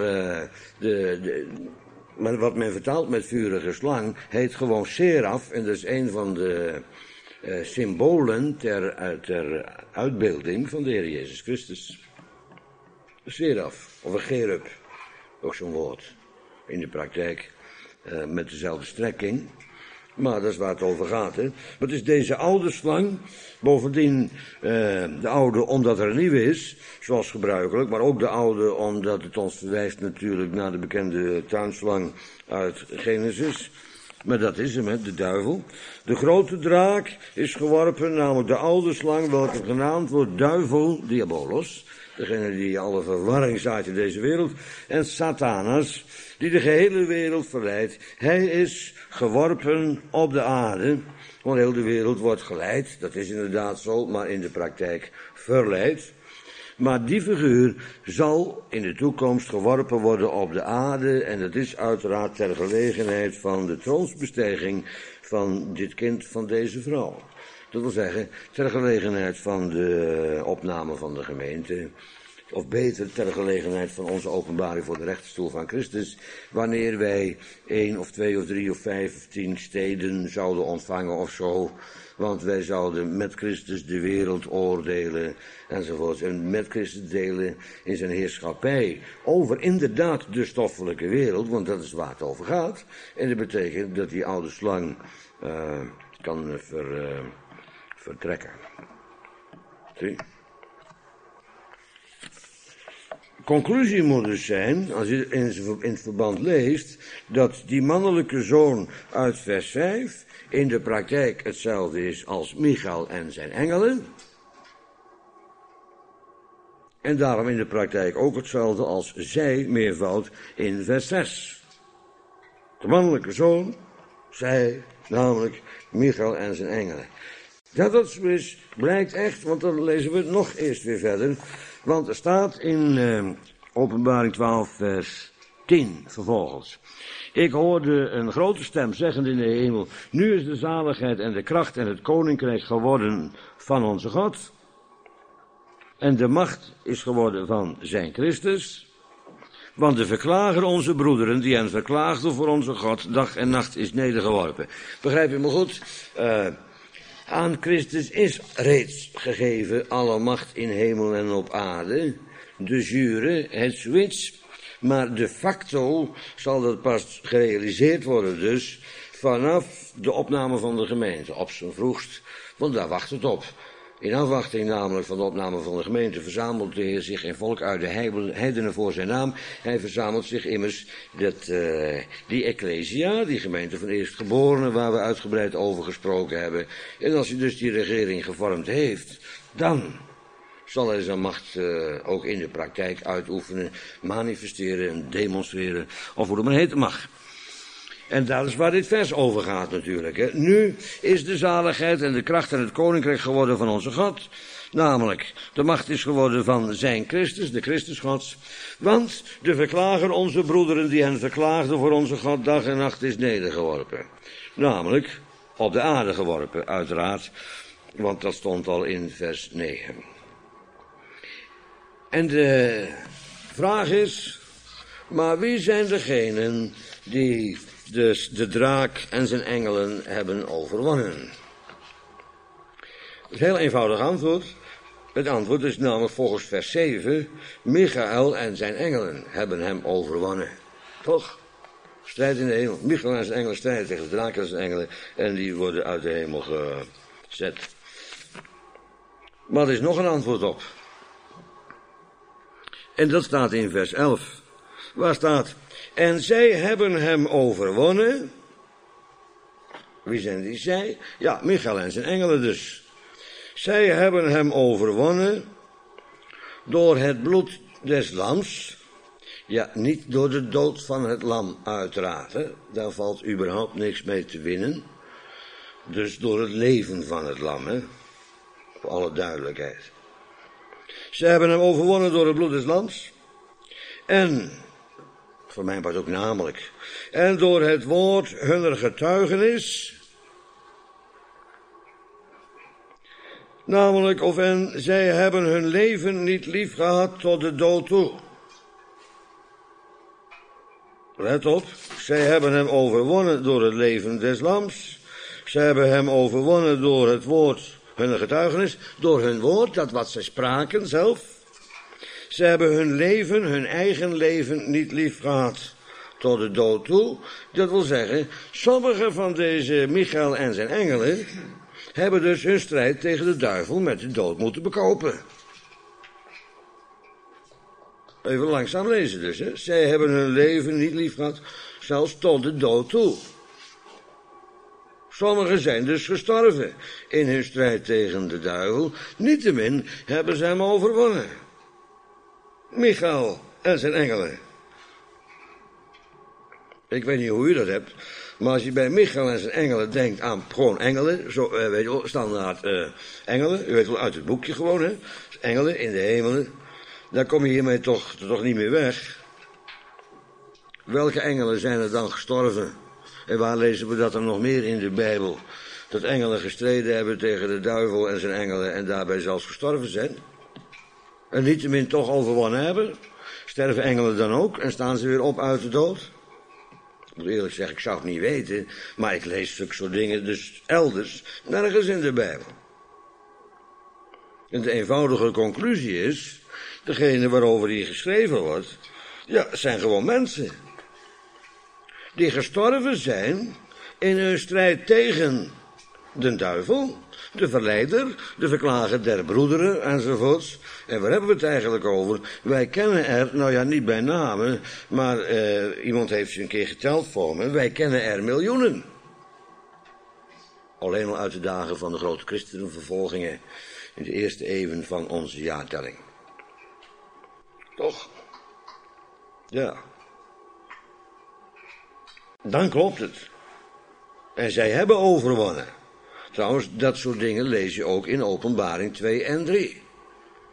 Maar wat men vertaalt met vurige slang heet gewoon seraf. En dat is een van de symbolen ter uitbeelding van de Heer Jezus Christus. Een seraf of een cherub. Ook zo'n woord. In de praktijk met dezelfde strekking. Maar dat is waar het over gaat. Hè. Maar het is deze oude slang. Bovendien de oude omdat er een nieuwe is. Zoals gebruikelijk. Maar ook de oude omdat het ons verwijst natuurlijk naar de bekende tuinslang uit Genesis. Maar dat is hem, hè, de duivel. De grote draak is geworpen, namelijk de oude slang, welke genaamd wordt duivel, diabolos. Degene die alle verwarring zaait in deze wereld. En Satanas, die de gehele wereld verleidt. Hij is geworpen op de aarde. Want heel de wereld wordt geleid. Dat is inderdaad zo, maar in de praktijk verleid. Maar die figuur zal in de toekomst geworpen worden op de aarde. En dat is uiteraard ter gelegenheid van de troonsbestijging van dit kind van deze vrouw. Dat wil zeggen, ter gelegenheid van de opname van de gemeente. Of beter, ter gelegenheid van onze openbaring voor de rechterstoel van Christus. Wanneer wij 1 of 2 of 3 of 5 of 10 steden zouden ontvangen of zo. Want wij zouden met Christus de wereld oordelen enzovoort. En met Christus delen in zijn heerschappij over inderdaad de stoffelijke wereld. Want dat is waar het over gaat. En dat betekent dat die oude slang kan vertrekken. Zie? Conclusie moet dus zijn, als je in het verband leest, dat die mannelijke zoon uit vers 5 in de praktijk hetzelfde is als Michael en zijn engelen. En daarom in de praktijk ook hetzelfde als zij, meervoud, in vers 6. De mannelijke zoon, zij, namelijk Michael en zijn engelen. Dat dat zo is, blijkt echt, want dan lezen we het nog eerst weer verder. Want er staat in Openbaring 12 vers 10 vervolgens. Ik hoorde een grote stem zeggen in de hemel, nu is de zaligheid en de kracht en het koninkrijk geworden van onze God. En de macht is geworden van zijn Christus. Want de verklager onze broederen, die hen verklaagden voor onze God, dag en nacht is nedergeworpen. Begrijp je me goed? Aan Christus is reeds gegeven alle macht in hemel en op aarde. De jure, het switch. Maar de facto zal dat pas gerealiseerd worden dus vanaf de opname van de gemeente, op zijn vroegst, want daar wacht het op. In afwachting namelijk van de opname van de gemeente verzamelt de Heer zich een volk uit de heidenen voor zijn naam. Hij verzamelt zich immers die ecclesia, die gemeente van eerstgeborenen, waar we uitgebreid over gesproken hebben. En als hij dus die regering gevormd heeft, dan zal hij zijn macht ook in de praktijk uitoefenen, manifesteren en demonstreren, of hoe het maar heten mag. En dat is waar dit vers over gaat natuurlijk. Hè. Nu is de zaligheid en de kracht en het koninkrijk geworden van onze God. Namelijk, de macht is geworden van zijn Christus, de Christus Gods. Want de verklager onze broederen die hen verklaagden voor onze God dag en nacht is nedergeworpen. Namelijk, op de aarde geworpen, uiteraard. Want dat stond al in vers 9. En de vraag is, maar wie zijn degenen die dus de draak en zijn engelen hebben overwonnen? Het is een heel eenvoudig antwoord. Het antwoord is namelijk volgens vers 7, Michael en zijn engelen hebben hem overwonnen. Toch? Strijd in de hemel. Michael en zijn engelen strijden tegen de draak en zijn engelen en die worden uit de hemel gezet. Maar er is nog een antwoord op. En dat staat in vers 11. Waar staat, en zij hebben hem overwonnen. Wie zijn die zij? Ja, Michael en zijn engelen dus. Zij hebben hem overwonnen door het bloed des lams. Ja, niet door de dood van het lam uiteraard. Hè. Daar valt überhaupt niks mee te winnen. Dus door het leven van het lam. Hè. Voor alle duidelijkheid. Ze hebben hem overwonnen door het bloed des lams. En, voor mijn part ook namelijk, en door het woord hunner getuigenis. Namelijk, zij hebben hun leven niet lief gehad tot de dood toe. Let op, zij hebben hem overwonnen door het leven des lams. Zij hebben hem overwonnen door het woord hunner getuigenis, door hun woord, dat wat zij spraken zelf. Ze hebben hun leven, hun eigen leven, niet lief gehad tot de dood toe. Dat wil zeggen, sommige van deze Michael en zijn engelen hebben dus hun strijd tegen de duivel met de dood moeten bekopen. Even langzaam lezen dus, hè. Zij hebben hun leven niet lief gehad, zelfs tot de dood toe. Sommigen zijn dus gestorven in hun strijd tegen de duivel. Niettemin hebben ze hem overwonnen. Michael en zijn engelen. Ik weet niet hoe u dat hebt, maar als je bij Michael en zijn engelen denkt aan gewoon engelen, zo, weet je wel, standaard engelen, u weet wel uit het boekje gewoon, hè, engelen in de hemelen, dan kom je hiermee toch niet meer weg. Welke engelen zijn er dan gestorven? En waar lezen we dat dan nog meer in de Bijbel? Dat engelen gestreden hebben tegen de duivel en zijn engelen en daarbij zelfs gestorven zijn. En niettemin toch overwonnen hebben. Sterven engelen dan ook en staan ze weer op uit de dood? Ik moet eerlijk zeggen, ik zou het niet weten, maar ik lees zulke soort dingen dus elders, nergens in de Bijbel. En de eenvoudige conclusie is, degene waarover hier geschreven wordt, ja, zijn gewoon mensen. Die gestorven zijn in hun strijd tegen de duivel, de verleider, de verklager der broederen enzovoorts. En waar hebben we het eigenlijk over? Wij kennen er, nou ja, niet bij namen, maar iemand heeft ze een keer geteld voor me. Wij kennen er miljoenen. Alleen al uit de dagen van de grote christenvervolgingen in de eerste eeuwen van onze jaartelling. Toch? Ja. Dan klopt het. En zij hebben overwonnen. Trouwens, dat soort dingen lees je ook in Openbaring 2 en 3.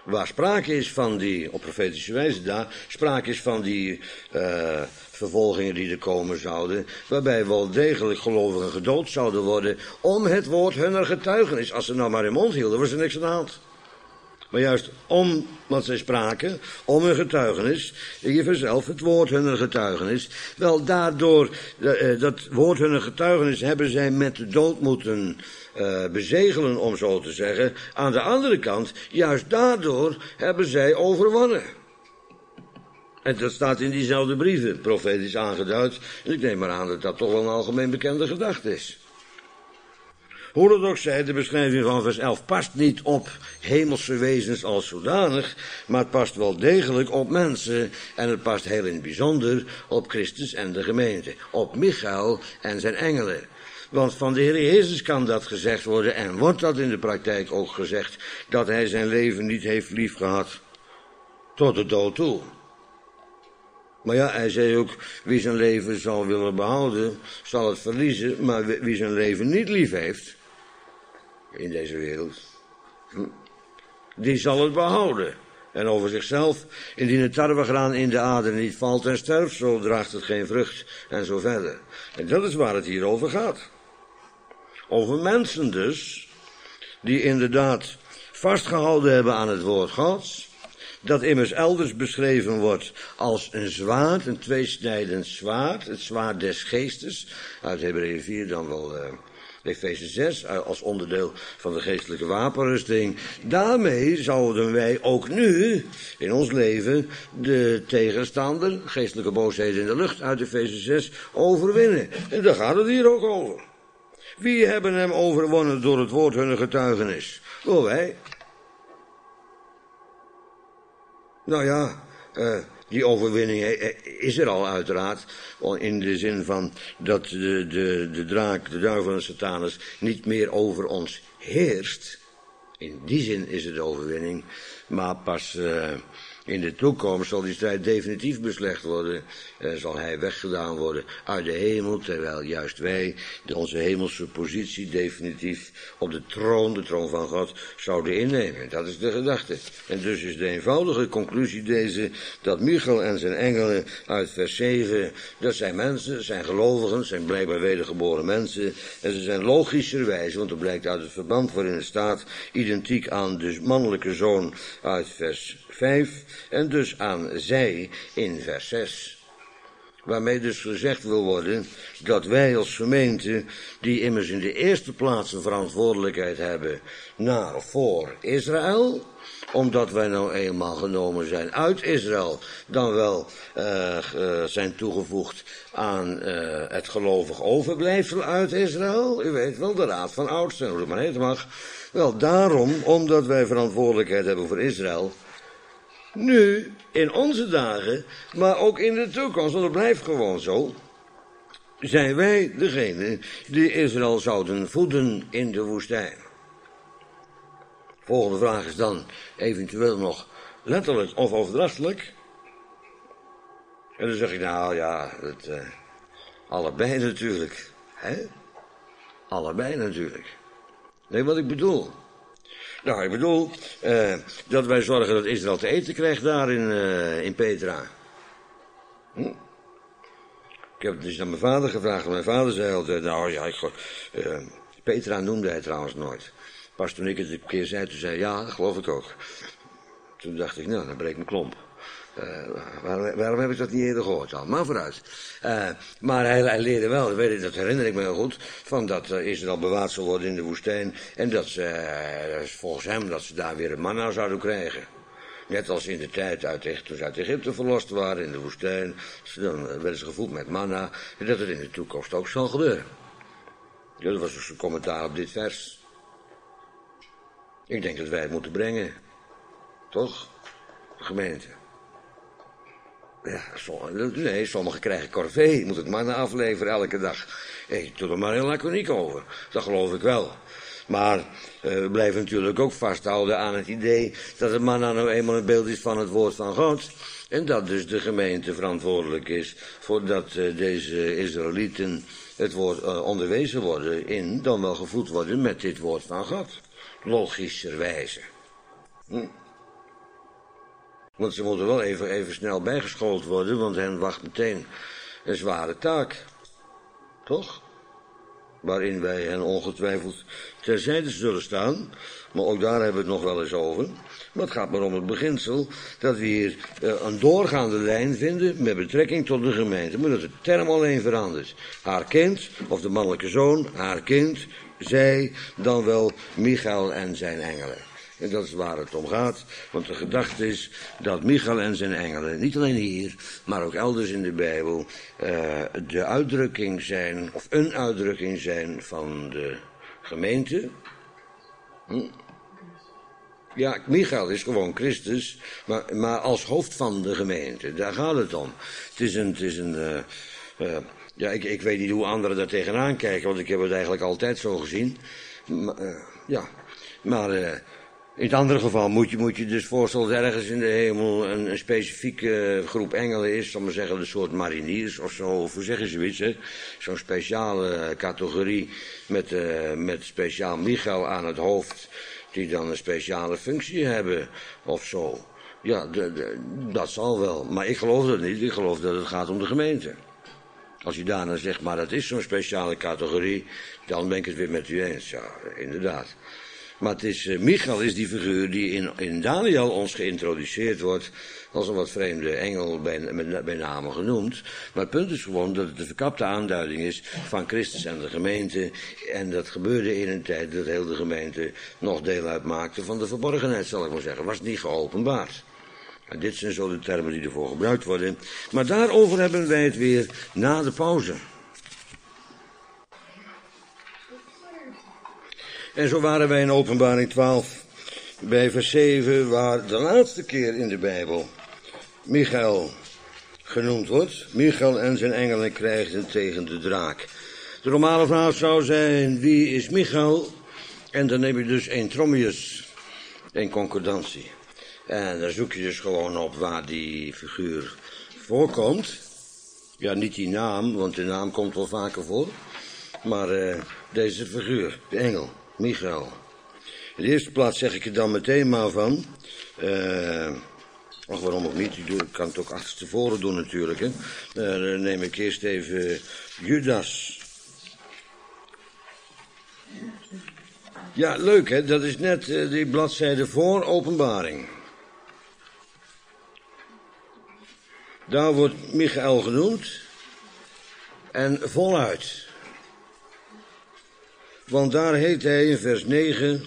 waar sprake is van die, op profetische wijze daar, sprake is van die vervolgingen die er komen zouden, waarbij wel degelijk gelovigen gedood zouden worden om het woord hunner getuigenis. Als ze nou maar in mond hielden, was er niks aan de hand. Maar juist om wat zij spraken, om hun getuigenis, je vanzelf het woord hunner getuigenis, wel daardoor, dat woord hunner getuigenis hebben zij met de dood moeten bezegelen, om zo te zeggen. Aan de andere kant, juist daardoor hebben zij overwonnen. En dat staat in diezelfde brieven, profetisch aangeduid. En ik neem maar aan dat dat toch wel een algemeen bekende gedachte is. Hoe dat ook zij, de beschrijving van vers 11 past niet op hemelse wezens als zodanig, maar het past wel degelijk op mensen en het past heel in het bijzonder op Christus en de gemeente, op Michael en zijn engelen. Want van de Heer Jezus kan dat gezegd worden en wordt dat in de praktijk ook gezegd, dat hij zijn leven niet heeft liefgehad tot de dood toe. Maar ja, hij zei ook, wie zijn leven zal willen behouden, zal het verliezen, maar wie zijn leven niet lief heeft, in deze wereld, die zal het behouden. En over zichzelf, indien het tarwegraan in de aderen niet valt en sterft, zo draagt het geen vrucht, en zo verder. En dat is waar het hier over gaat. Over mensen dus, die inderdaad vastgehouden hebben aan het woord Gods, dat immers elders beschreven wordt als een zwaard, een tweesnijdend zwaard, het zwaard des geestes, uit Hebreeën 4 dan wel Efeze 6, als onderdeel van de geestelijke wapenrusting. Daarmee zouden wij ook nu, in ons leven, de tegenstander, geestelijke boosheden in de lucht, uit Efeze 6, overwinnen. En daar gaat het hier ook over. Wie hebben hem overwonnen door het woord hunner getuigenis? Wel wij. Nou ja, die overwinning is er al uiteraard, in de zin van dat de draak, de duivel en Satanus niet meer over ons heerst. In die zin is het de overwinning, maar pas in de toekomst zal die strijd definitief beslecht worden, zal hij weggedaan worden uit de hemel, terwijl juist wij onze hemelse positie definitief op de troon van God, zouden innemen. Dat is de gedachte. En dus is de eenvoudige conclusie deze, dat Michael en zijn engelen uit vers 7, dat zijn mensen, zijn gelovigen, zijn blijkbaar wedergeboren mensen, en ze zijn logischerwijs, want dat blijkt uit het verband waarin het staat, identiek aan de mannelijke zoon uit vers 5, en dus aan zij in vers 6. Waarmee dus gezegd wil worden dat wij als gemeente, die immers in de eerste plaats een verantwoordelijkheid hebben voor Israël, omdat wij nou eenmaal genomen zijn uit Israël, dan wel zijn toegevoegd aan het gelovig overblijfsel uit Israël. U weet wel, de raad van oudsten, hoe het maar heten mag. Wel, daarom, omdat wij verantwoordelijkheid hebben voor Israël, nu, in onze dagen, maar ook in de toekomst, want het blijft gewoon zo, zijn wij degene die Israël zouden voeden in de woestijn. Volgende vraag is dan eventueel nog letterlijk of overdrachtelijk. En dan zeg ik, nou ja, allebei natuurlijk. Hè? Allebei natuurlijk. Nee, wat ik bedoel. Nou, ik bedoel dat wij zorgen dat Israël te eten krijgt daar in Petra. Ik heb het dus aan mijn vader gevraagd en mijn vader zei altijd, nou ja, Petra noemde hij trouwens nooit. Pas toen ik het een keer zei, toen zei hij, ja, dat geloof ik ook. Toen dacht ik, nou, dan breekt mijn klomp. Waarom heb ik dat niet eerder gehoord al? Maar vooruit. Maar hij leerde wel, dat herinner ik me heel goed, van dat Israël bewaard zal worden in de woestijn. En dat volgens hem, dat ze daar weer een manna zouden krijgen. Net als in de tijd toen ze uit Egypte verlost waren in de woestijn. Dan werden ze gevoed met manna. En dat het in de toekomst ook zal gebeuren. Ja, dat was dus een commentaar op dit vers. Ik denk dat wij het moeten brengen. Toch? De gemeente. Ja, sommigen krijgen corvée. Je moet het manna afleveren elke dag. Ik doe er maar heel laconiek over. Dat geloof ik wel. Maar we blijven natuurlijk ook vasthouden aan het idee dat het manna nou eenmaal een beeld is van het woord van God. En dat dus de gemeente verantwoordelijk is voordat deze Israëlieten het woord onderwezen worden dan wel gevoed worden met dit woord van God. Logischerwijze. Want ze moeten wel even snel bijgeschoold worden, want hen wacht meteen een zware taak. Toch? Waarin wij hen ongetwijfeld terzijde zullen staan. Maar ook daar hebben we het nog wel eens over. Maar het gaat maar om het beginsel dat we hier een doorgaande lijn vinden met betrekking tot de gemeente. Maar dat de term alleen verandert. Haar kind, of de mannelijke zoon, haar kind, zij, dan wel Michael en zijn engelen. En dat is waar het om gaat, want de gedachte is dat Michael en zijn engelen, niet alleen hier, maar ook elders in de Bijbel, de uitdrukking zijn, of een uitdrukking zijn van de gemeente. Ja, Michael is gewoon Christus, maar als hoofd van de gemeente, daar gaat het om. Het is een ja, ik weet niet hoe anderen daar tegenaan kijken, want ik heb het eigenlijk altijd zo gezien. Maar in het andere geval moet je dus voorstellen dat ergens in de hemel een specifieke groep engelen is, zal maar zeggen, een soort mariniers of zo, of hoe zeg je zoiets, hè? Zo'n speciale categorie met speciaal Michael aan het hoofd, die dan een speciale functie hebben of zo. Ja, dat zal wel, maar ik geloof dat niet, ik geloof dat het gaat om de gemeente. Als je daarna zegt, maar dat is zo'n speciale categorie, dan ben ik het weer met u eens, ja, inderdaad. Maar het is, Michael is die figuur die in Daniel ons geïntroduceerd wordt als een wat vreemde engel bij name genoemd. Maar het punt is gewoon dat het de verkapte aanduiding is van Christus en de gemeente. En dat gebeurde in een tijd dat heel de gemeente nog deel uitmaakte van de verborgenheid, zal ik maar zeggen. Was niet geopenbaard. En dit zijn zo de termen die ervoor gebruikt worden. Maar daarover hebben wij het weer na de pauze. En zo waren wij in Openbaring 12 bij vers 7, waar de laatste keer in de Bijbel Michael genoemd wordt. Michael en zijn engelen krijgen tegen de draak. De normale vraag zou zijn, wie is Michael? En dan heb je dus een Tromius, een concordantie. En daar zoek je dus gewoon op waar die figuur voorkomt. Ja, niet die naam, want de naam komt wel vaker voor. Maar deze figuur, de engel, Michael. In de eerste plaats zeg ik er dan meteen maar van. Waarom ook niet? Ik kan het ook achterstevoren doen natuurlijk. Hè. Dan neem ik eerst even Judas. Ja, leuk hè. Dat is net die bladzijde voor Openbaring. Daar wordt Michael genoemd. En voluit. Want daar heet hij in vers 9...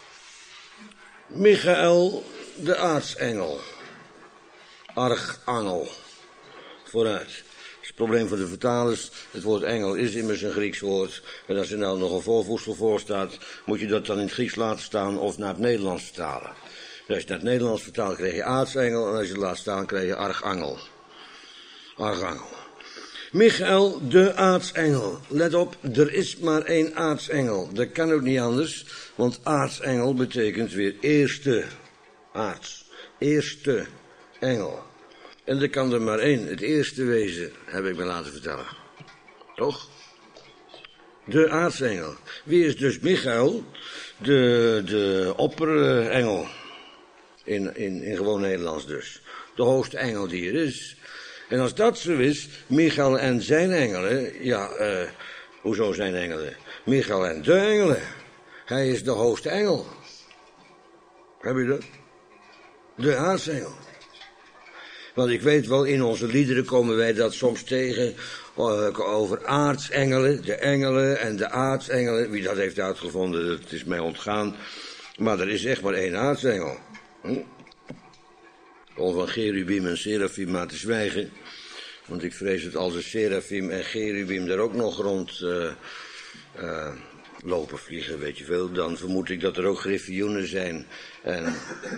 Michael de aartsengel. Archangel. Vooruit. Dat is het probleem van de vertalers. Het woord engel is immers een Grieks woord. En als er nou nog een voorvoegsel voor staat, moet je dat dan in het Grieks laten staan of naar het Nederlands vertalen. Dus als je naar het Nederlands vertaalt, krijg je aartsengel. En als je het laat staan, krijg je archangel. Archangel. Michael de aartsengel. Let op, er is maar één aartsengel. Dat kan ook niet anders, want aartsengel betekent weer eerste aarts. Eerste engel. En er kan er maar één, het eerste wezen, heb ik me laten vertellen. Toch? De aartsengel. Wie is dus Michael? De opperengel. In gewoon Nederlands dus. De hoogste engel die er is. En als dat zo is, Michael en zijn engelen, ja, hoezo zijn engelen? Michael en de engelen. Hij is de hoogste engel. Heb je dat? De aartsengel. Want ik weet wel, in onze liederen komen wij dat soms tegen, over aartsengelen, de engelen en de aartsengelen. Wie dat heeft uitgevonden, dat is mij ontgaan. Maar er is echt maar één aartsengel. Om van cherubim en serafim maar te zwijgen. Want ik vrees dat als de serafim en cherubim er ook nog rond lopen vliegen, weet je veel, dan vermoed ik dat er ook griffioenen zijn. En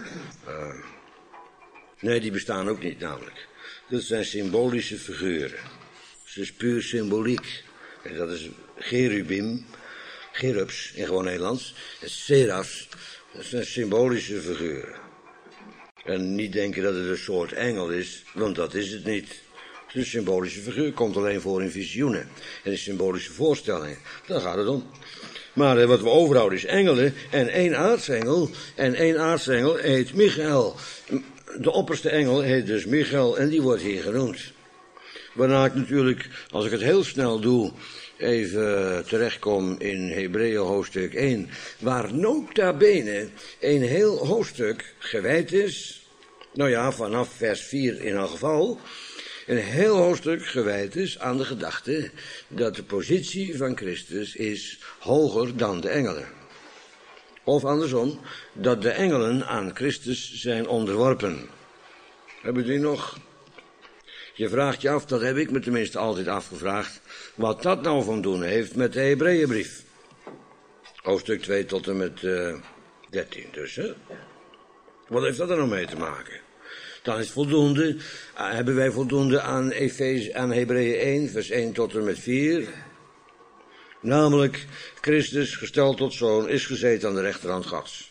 nee, die bestaan ook niet namelijk. Dat zijn symbolische figuren. Het is puur symboliek. En dat is cherubim, cherubs in gewoon Nederlands, en serafs, dat zijn symbolische figuren. En niet denken dat het een soort engel is, want dat is het niet. Het is een symbolische figuur, komt alleen voor in visioenen. En in symbolische voorstellingen, daar gaat het om. Maar wat we overhouden is engelen en één aartsengel. En één aartsengel heet Michael. de opperste engel heet dus Michael en die wordt hier genoemd. Waarna ik natuurlijk, als ik het heel snel doe, even terechtkom in Hebreeën hoofdstuk 1, waar nota bene een heel hoofdstuk gewijd is, nou ja, vanaf vers 4 in elk geval, een heel hoofdstuk gewijd is aan de gedachte dat de positie van Christus is hoger dan de engelen. Of andersom, dat de engelen aan Christus zijn onderworpen. Hebben jullie nog? Je vraagt je af, dat heb ik me tenminste altijd afgevraagd, wat dat nou van doen heeft met de Hebreeënbrief. Hoofdstuk 2 tot en met 13 dus, hè? Wat heeft dat er nou mee te maken? Dan is voldoende, hebben wij voldoende aan Hebreeën 1, vers 1 tot en met 4. Namelijk, Christus, gesteld tot zoon, is gezeten aan de rechterhand Gods.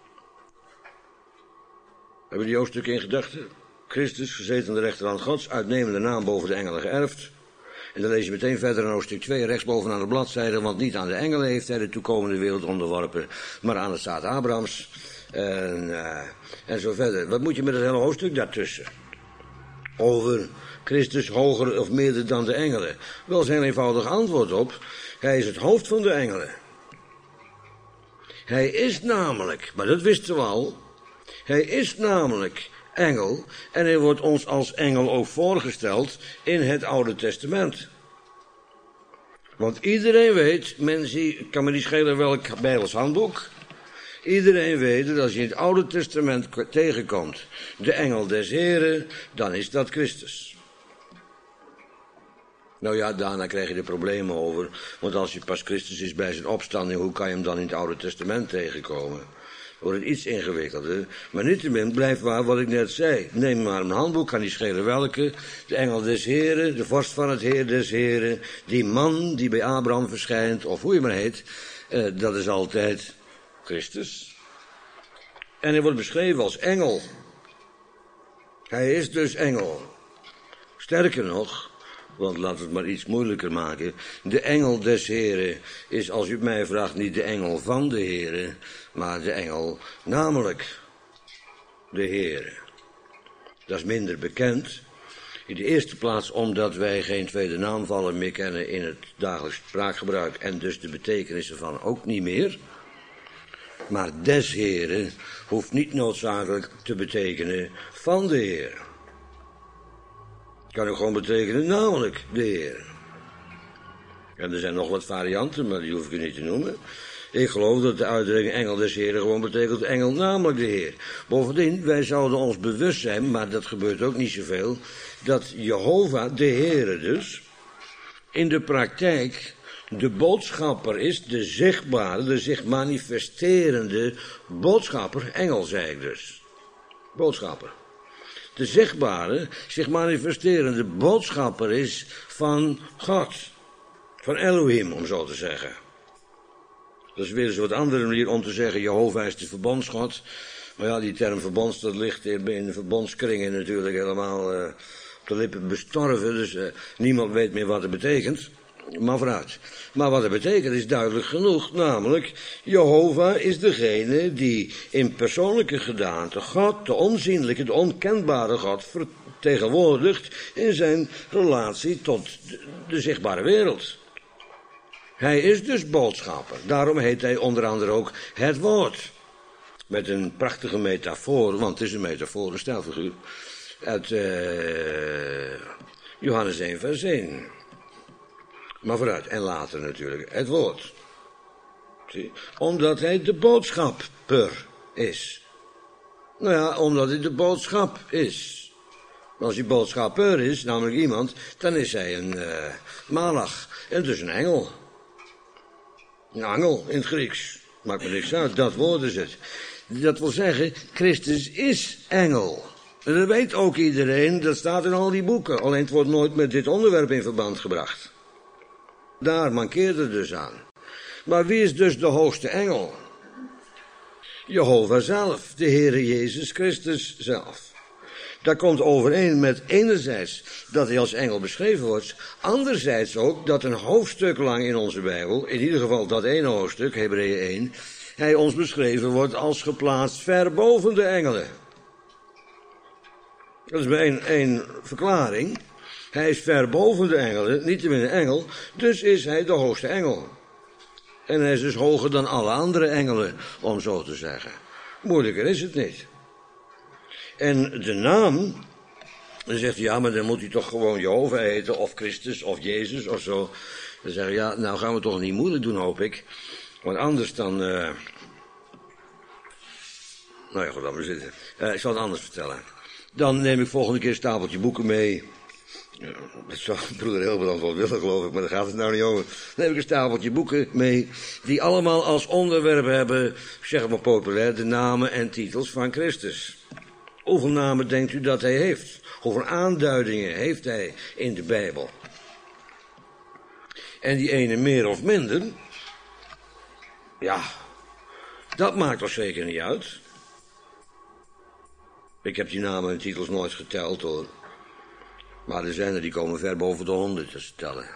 Hebben die hoofdstuk in gedachten? Christus, gezeten aan de rechterhand Gods, uitnemende naam boven de engelen geërfd. En dan lees je meteen verder in hoofdstuk 2, rechtsbovenaan de bladzijde, want niet aan de engelen heeft hij de toekomende wereld onderworpen, maar aan het zaad Abrahams. En zo verder. Wat moet je met het hele hoofdstuk daartussen? Over Christus hoger of meerder dan de engelen. Wel zijn eenvoudig antwoord op. Hij is het hoofd van de engelen. Hij is namelijk, maar dat wisten we al. Hij is namelijk engel. En hij wordt ons als engel ook voorgesteld in het Oude Testament. Want iedereen weet, kan me niet schelen welk Bijbels handboek. Iedereen weet dat als je in het Oude Testament tegenkomt de engel des Heren, dan is dat Christus. Nou ja, daarna krijg je er problemen over. Want als je pas Christus is bij zijn opstanding, hoe kan je hem dan in het Oude Testament tegenkomen? Wordt het iets ingewikkelder. Maar niettemin blijft waar wat ik net zei. Neem maar een handboek, kan niet schelen welke. De engel des Heren, de vorst van het Heer des Heren. Die man die bij Abraham verschijnt, of hoe je maar heet. Dat is altijd Christus. En hij wordt beschreven als engel. Hij is dus engel. Sterker nog, want laat het maar iets moeilijker maken. De engel des Heren is, als u het mij vraagt, niet de engel van de Heren, maar de engel namelijk de Heren. Dat is minder bekend. In de eerste plaats omdat wij geen tweede naamvallen meer kennen in het dagelijks spraakgebruik en dus de betekenis ervan ook niet meer. Maar des Heren hoeft niet noodzakelijk te betekenen van de Heer. Kan ook gewoon betekenen namelijk de Heer. En er zijn nog wat varianten, maar die hoef ik u niet te noemen. Ik geloof dat de uitdrukking engel des Heren gewoon betekent engel namelijk de Heer. Bovendien, wij zouden ons bewust zijn, maar dat gebeurt ook niet zoveel, dat Jehovah, de Heere dus, in de praktijk de boodschapper is, de zichtbare, de zich manifesterende boodschapper, engel zei ik dus. Boodschapper. De zichtbare, zich manifesterende boodschapper is van God. Van Elohim, om zo te zeggen. Dat is weer eens wat andere manier om te zeggen, Jehovah is de verbondsgod. Maar ja, die term verbonds, dat ligt in de verbondskringen natuurlijk helemaal op de lippen bestorven. Dus niemand weet meer wat het betekent. Maar vooruit. Maar wat het betekent is duidelijk genoeg. Namelijk, Jehovah is degene die in persoonlijke gedaante God, de onzienlijke, de onkenbare God, vertegenwoordigt in zijn relatie tot de zichtbare wereld. Hij is dus boodschapper. Daarom heet hij onder andere ook het woord. Met een prachtige metafoor, want het is een metafoor, een stijlfiguur. Uit Johannes 1 vers 1. Maar vooruit, en later natuurlijk, het woord. Zie? Omdat hij de boodschapper is. Nou ja, omdat hij de boodschap is. Maar als hij boodschapper is, namelijk iemand, dan is hij een malach. En dus een engel. Een angel in het Grieks. Maakt me niks uit, dat woord is het. Dat wil zeggen, Christus is engel. En dat weet ook iedereen, dat staat in al die boeken. Alleen het wordt nooit met dit onderwerp in verband gebracht. Daar mankeert het dus aan. Maar wie is dus de hoogste engel? Jehovah zelf, de Heere Jezus Christus zelf. Dat komt overeen met enerzijds dat hij als engel beschreven wordt, anderzijds ook dat een hoofdstuk lang in onze Bijbel, in ieder geval dat ene hoofdstuk, Hebreeën 1, hij ons beschreven wordt als geplaatst ver boven de engelen. Dat is maar één verklaring. Hij is ver boven de engelen, niettemin een engel, dus is hij de hoogste engel. En hij is dus hoger dan alle andere engelen, om zo te zeggen. Moeilijker is het niet. En de naam, dan zegt hij, ja, maar dan moet hij toch gewoon Jehovah heten, of Christus, of Jezus, of zo. Dan zeggen we, ja, nou gaan we toch niet moeilijk doen, hoop ik. Want anders dan... Nou ja, goed, laat maar zitten. Ik zal het anders vertellen. Dan neem ik volgende keer een stapeltje boeken mee. Dat zou broeder Hilbrand wel willen, geloof ik, maar daar gaat het nou niet over. Dan neem ik een stapeltje boeken mee, die allemaal als onderwerp hebben, zeg maar populair, de namen en titels van Christus. Hoeveel namen denkt u dat hij heeft? Hoeveel aanduidingen heeft hij in de Bijbel? En die ene meer of minder, ja, dat maakt toch zeker niet uit. Ik heb die namen en titels nooit geteld, hoor. Maar er zijn er die komen ver boven de 100 te tellen.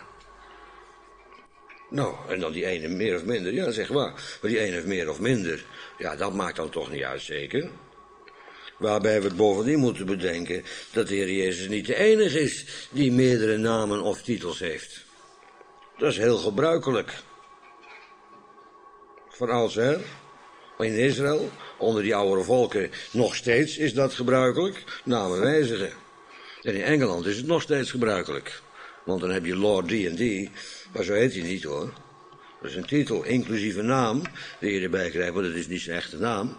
Nou, en dan die ene meer of minder, ja, zeg maar. Maar die ene meer of minder, ja, dat maakt dan toch niet uit, zeker. Waarbij we het bovendien moeten bedenken dat de Heer Jezus niet de enige is die meerdere namen of titels heeft. Dat is heel gebruikelijk. Van oudsher, in Israël, onder die oudere volken, nog steeds is dat gebruikelijk, namen wijzigen. En in Engeland is het nog steeds gebruikelijk. Want dan heb je Lord die en die, maar zo heet hij niet, hoor. Dat is een titel, inclusief een naam, die je erbij krijgt, maar dat is niet zijn echte naam.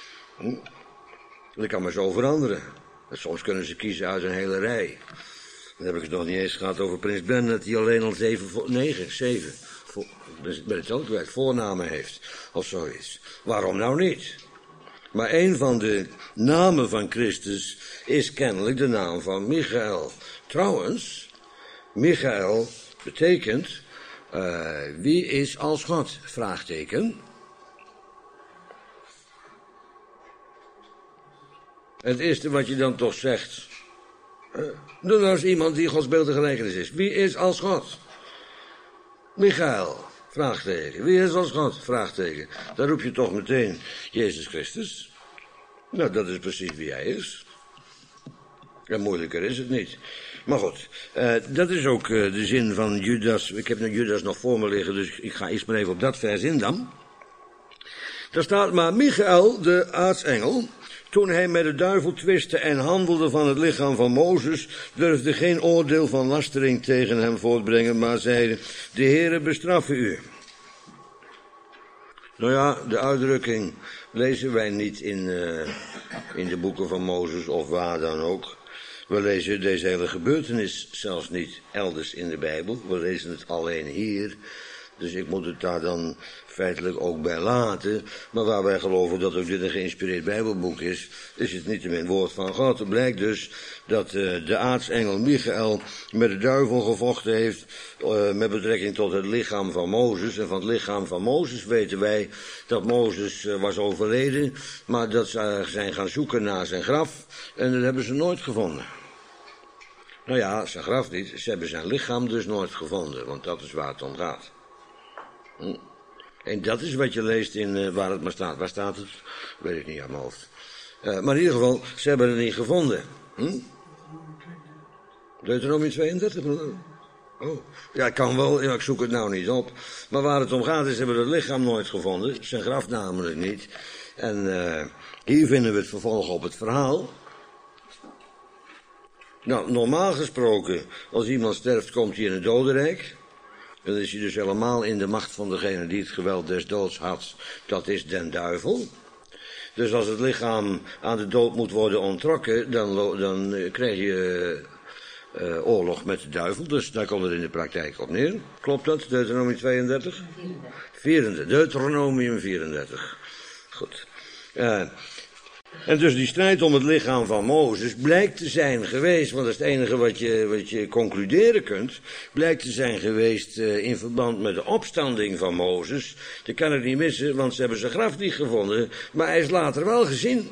Dat kan maar zo veranderen. Soms kunnen ze kiezen uit een hele rij. Dan heb ik het nog niet eens gehad over prins Bernhard, die alleen al 7, ik ben het ook kwijt, voornamen heeft, of zoiets. Waarom nou niet? Maar een van de namen van Christus is kennelijk de naam van Michael. Trouwens, Michael betekent, wie is als God? Vraagteken. Het eerste wat je dan toch zegt, doe nou eens iemand die godsbeeldige gelijkenis is. Wie is als God? Michael, vraagteken. Wie is als God? Vraagteken. Dan roep je toch meteen Jezus Christus. Nou, dat is precies wie hij is. En moeilijker is het niet. Maar goed, dat is ook de zin van Judas. Ik heb nu Judas nog voor me liggen, dus ik ga eerst maar even op dat vers in dan. Daar staat maar, Michael, de aartsengel, toen hij met de duivel twistte en handelde van het lichaam van Mozes, durfde geen oordeel van lastering tegen hem voortbrengen, maar zeide, de Heere bestraffe u. Nou ja, de uitdrukking lezen wij niet in de boeken van Mozes of waar dan ook. We lezen deze hele gebeurtenis zelfs niet elders in de Bijbel. We lezen het alleen hier. Dus ik moet het daar dan feitelijk ook bij laten. Maar waar wij geloven dat ook dit een geïnspireerd Bijbelboek is, is het niettemin woord van God. Het blijkt dus dat de aartsengel Michael met de duivel gevochten heeft met betrekking tot het lichaam van Mozes. En van het lichaam van Mozes weten wij dat Mozes was overleden, maar dat ze zijn gaan zoeken naar zijn graf en dat hebben ze nooit gevonden. Nou ja, zijn graf niet, ze hebben zijn lichaam dus nooit gevonden, want dat is waar het om gaat. En dat is wat je leest in waar het maar staat. Waar staat het? Weet ik niet aan mijn hoofd. Maar in ieder geval, ze hebben het niet gevonden. Deuteronomie 32? Oh, ja, kan wel. Ja, ik zoek het nou niet op. Maar waar het om gaat is, ze hebben het lichaam nooit gevonden. Zijn graf namelijk niet. En hier vinden we het vervolg op het verhaal. Nou, normaal gesproken, als iemand sterft, komt hij in het dodenrijk. Dan is hij dus helemaal in de macht van degene die het geweld des doods had. Dat is den duivel. Dus als het lichaam aan de dood moet worden onttrokken, dan krijg je oorlog met de duivel. Dus daar komt het in de praktijk op neer. Klopt dat? Deuteronomie 32? 34. Deuteronomium 34. Goed. En dus die strijd om het lichaam van Mozes blijkt te zijn geweest, want dat is het enige wat je concluderen kunt, blijkt te zijn geweest in verband met de opstanding van Mozes. Dat kan ik niet missen, want ze hebben zijn graf niet gevonden, maar hij is later wel gezien.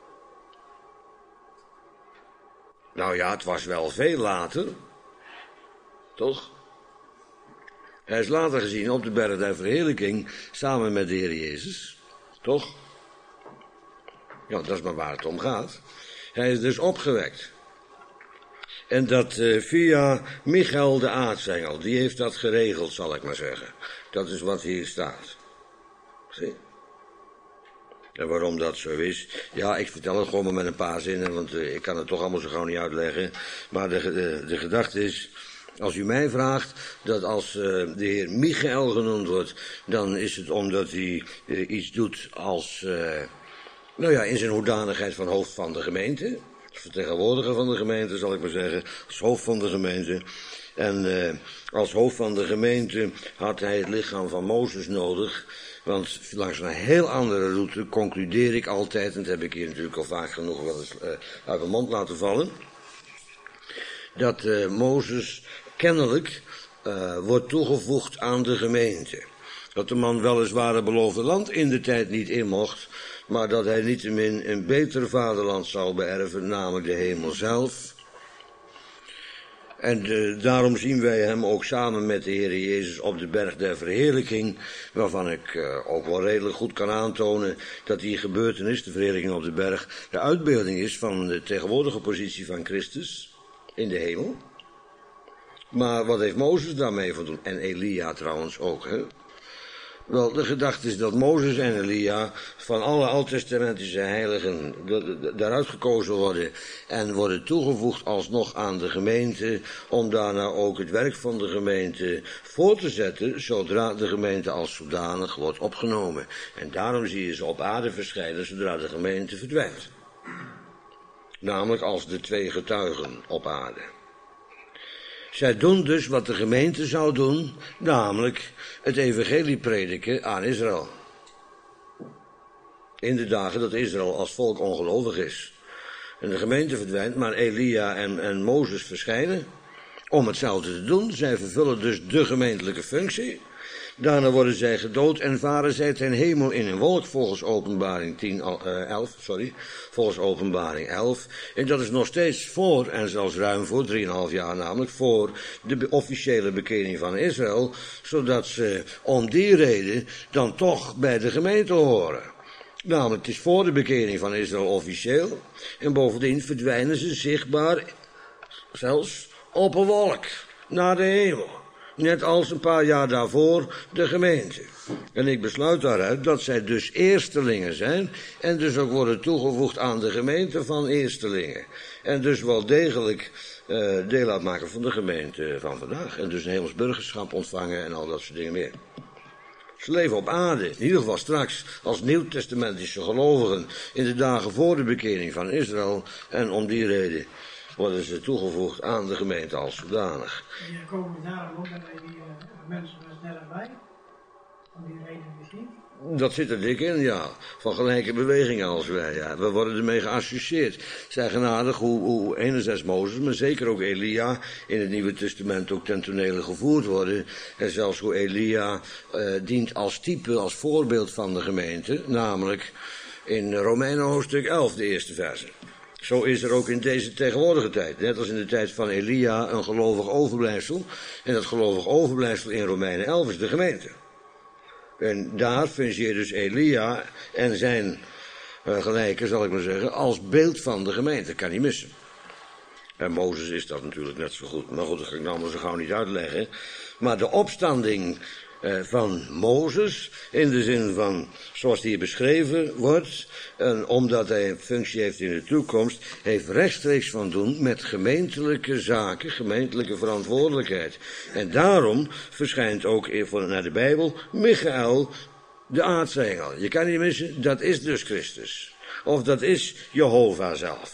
Nou ja, het was wel veel later, toch? Hij is later gezien op de berg der verheerlijking, samen met de Heer Jezus, toch? Ja, dat is maar waar het om gaat. Hij is dus opgewekt. En dat via Michael de aartsengel, die heeft dat geregeld, zal ik maar zeggen. Dat is wat hier staat. Zie? En waarom dat zo is? Ja, ik vertel het gewoon maar met een paar zinnen, want ik kan het toch allemaal zo gauw niet uitleggen. Maar de gedachte is, als u mij vraagt, dat als de heer Michael genoemd wordt, dan is het omdat hij iets doet als, in zijn hoedanigheid van hoofd van de gemeente. Vertegenwoordiger van de gemeente, zal ik maar zeggen, als hoofd van de gemeente. En als hoofd van de gemeente had hij het lichaam van Mozes nodig. Want langs een heel andere route concludeer ik altijd, en dat heb ik hier natuurlijk al vaak genoeg wel eens uit mijn mond laten vallen, dat Mozes kennelijk wordt toegevoegd aan de gemeente. Dat de man weliswaar het beloofde land in de tijd niet in mocht, maar dat hij niettemin een beter vaderland zal beërven, namelijk de hemel zelf. En daarom zien wij hem ook samen met de Heer Jezus op de berg der verheerlijking, waarvan ik ook wel redelijk goed kan aantonen dat die gebeurtenis, de verheerlijking op de berg, de uitbeelding is van de tegenwoordige positie van Christus in de hemel. Maar wat heeft Mozes daarmee van doen? En Elia trouwens ook, hè? Wel, de gedachte is dat Mozes en Elia van alle oud-testamentische heiligen daaruit gekozen worden en worden toegevoegd alsnog aan de gemeente, om daarna ook het werk van de gemeente voor te zetten, zodra de gemeente als zodanig wordt opgenomen. En daarom zie je ze op aarde verschijnen zodra de gemeente verdwijnt. Namelijk als de twee getuigen op aarde. Zij doen dus wat de gemeente zou doen, namelijk het evangelie prediken aan Israël. In de dagen dat Israël als volk ongelovig is. En de gemeente verdwijnt, maar Elia en Mozes verschijnen om hetzelfde te doen. Zij vervullen dus de gemeentelijke functie. Daarna worden zij gedood en varen zij ten hemel in een wolk, volgens openbaring 11. En dat is nog steeds voor, en zelfs ruim voor, 3,5 jaar namelijk, voor de officiële bekering van Israël, zodat ze om die reden dan toch bij de gemeente horen. Namelijk, het is voor de bekering van Israël officieel, en bovendien verdwijnen ze zichtbaar, zelfs op een wolk, naar de hemel. Net als een paar jaar daarvoor de gemeente. En ik besluit daaruit dat zij dus eerstelingen zijn en dus ook worden toegevoegd aan de gemeente van eerstelingen. En dus wel degelijk deel uitmaken van de gemeente van vandaag. En dus een hemels burgerschap ontvangen en al dat soort dingen meer. Ze leven op aarde, in ieder geval straks als nieuwtestamentische gelovigen in de dagen voor de bekering van Israël. En om die reden worden ze toegevoegd aan de gemeente als zodanig. En hier komen daarom ook dat die mensen er sneller bij, om die reden misschien. Dat zit er dik in, ja. Van gelijke bewegingen als wij, ja. We worden ermee geassocieerd. Zij genadig hoe enerzijds Mozes, maar zeker ook Elia in het Nieuwe Testament ook ten tonele gevoerd worden. En zelfs hoe Elia dient als type, als voorbeeld van de gemeente, namelijk in Romeinen hoofdstuk 11, de eerste verse. Zo is er ook in deze tegenwoordige tijd, net als in de tijd van Elia, een gelovig overblijfsel. En dat gelovig overblijfsel in Romeinen 11 is de gemeente. En daar fungeert dus Elia en zijn gelijken, zal ik maar zeggen, als beeld van de gemeente. Kan niet missen. En Mozes is dat natuurlijk net zo goed. Maar goed, dat ga ik nou maar zo gauw niet uitleggen. Maar de opstanding van Mozes, in de zin van, zoals die hier beschreven wordt, en omdat hij een functie heeft in de toekomst, heeft rechtstreeks van doen met gemeentelijke zaken, gemeentelijke verantwoordelijkheid. En daarom verschijnt ook naar de Bijbel Michael, de aartsengel. Je kan niet missen, dat is dus Christus. Of dat is Jehovah zelf.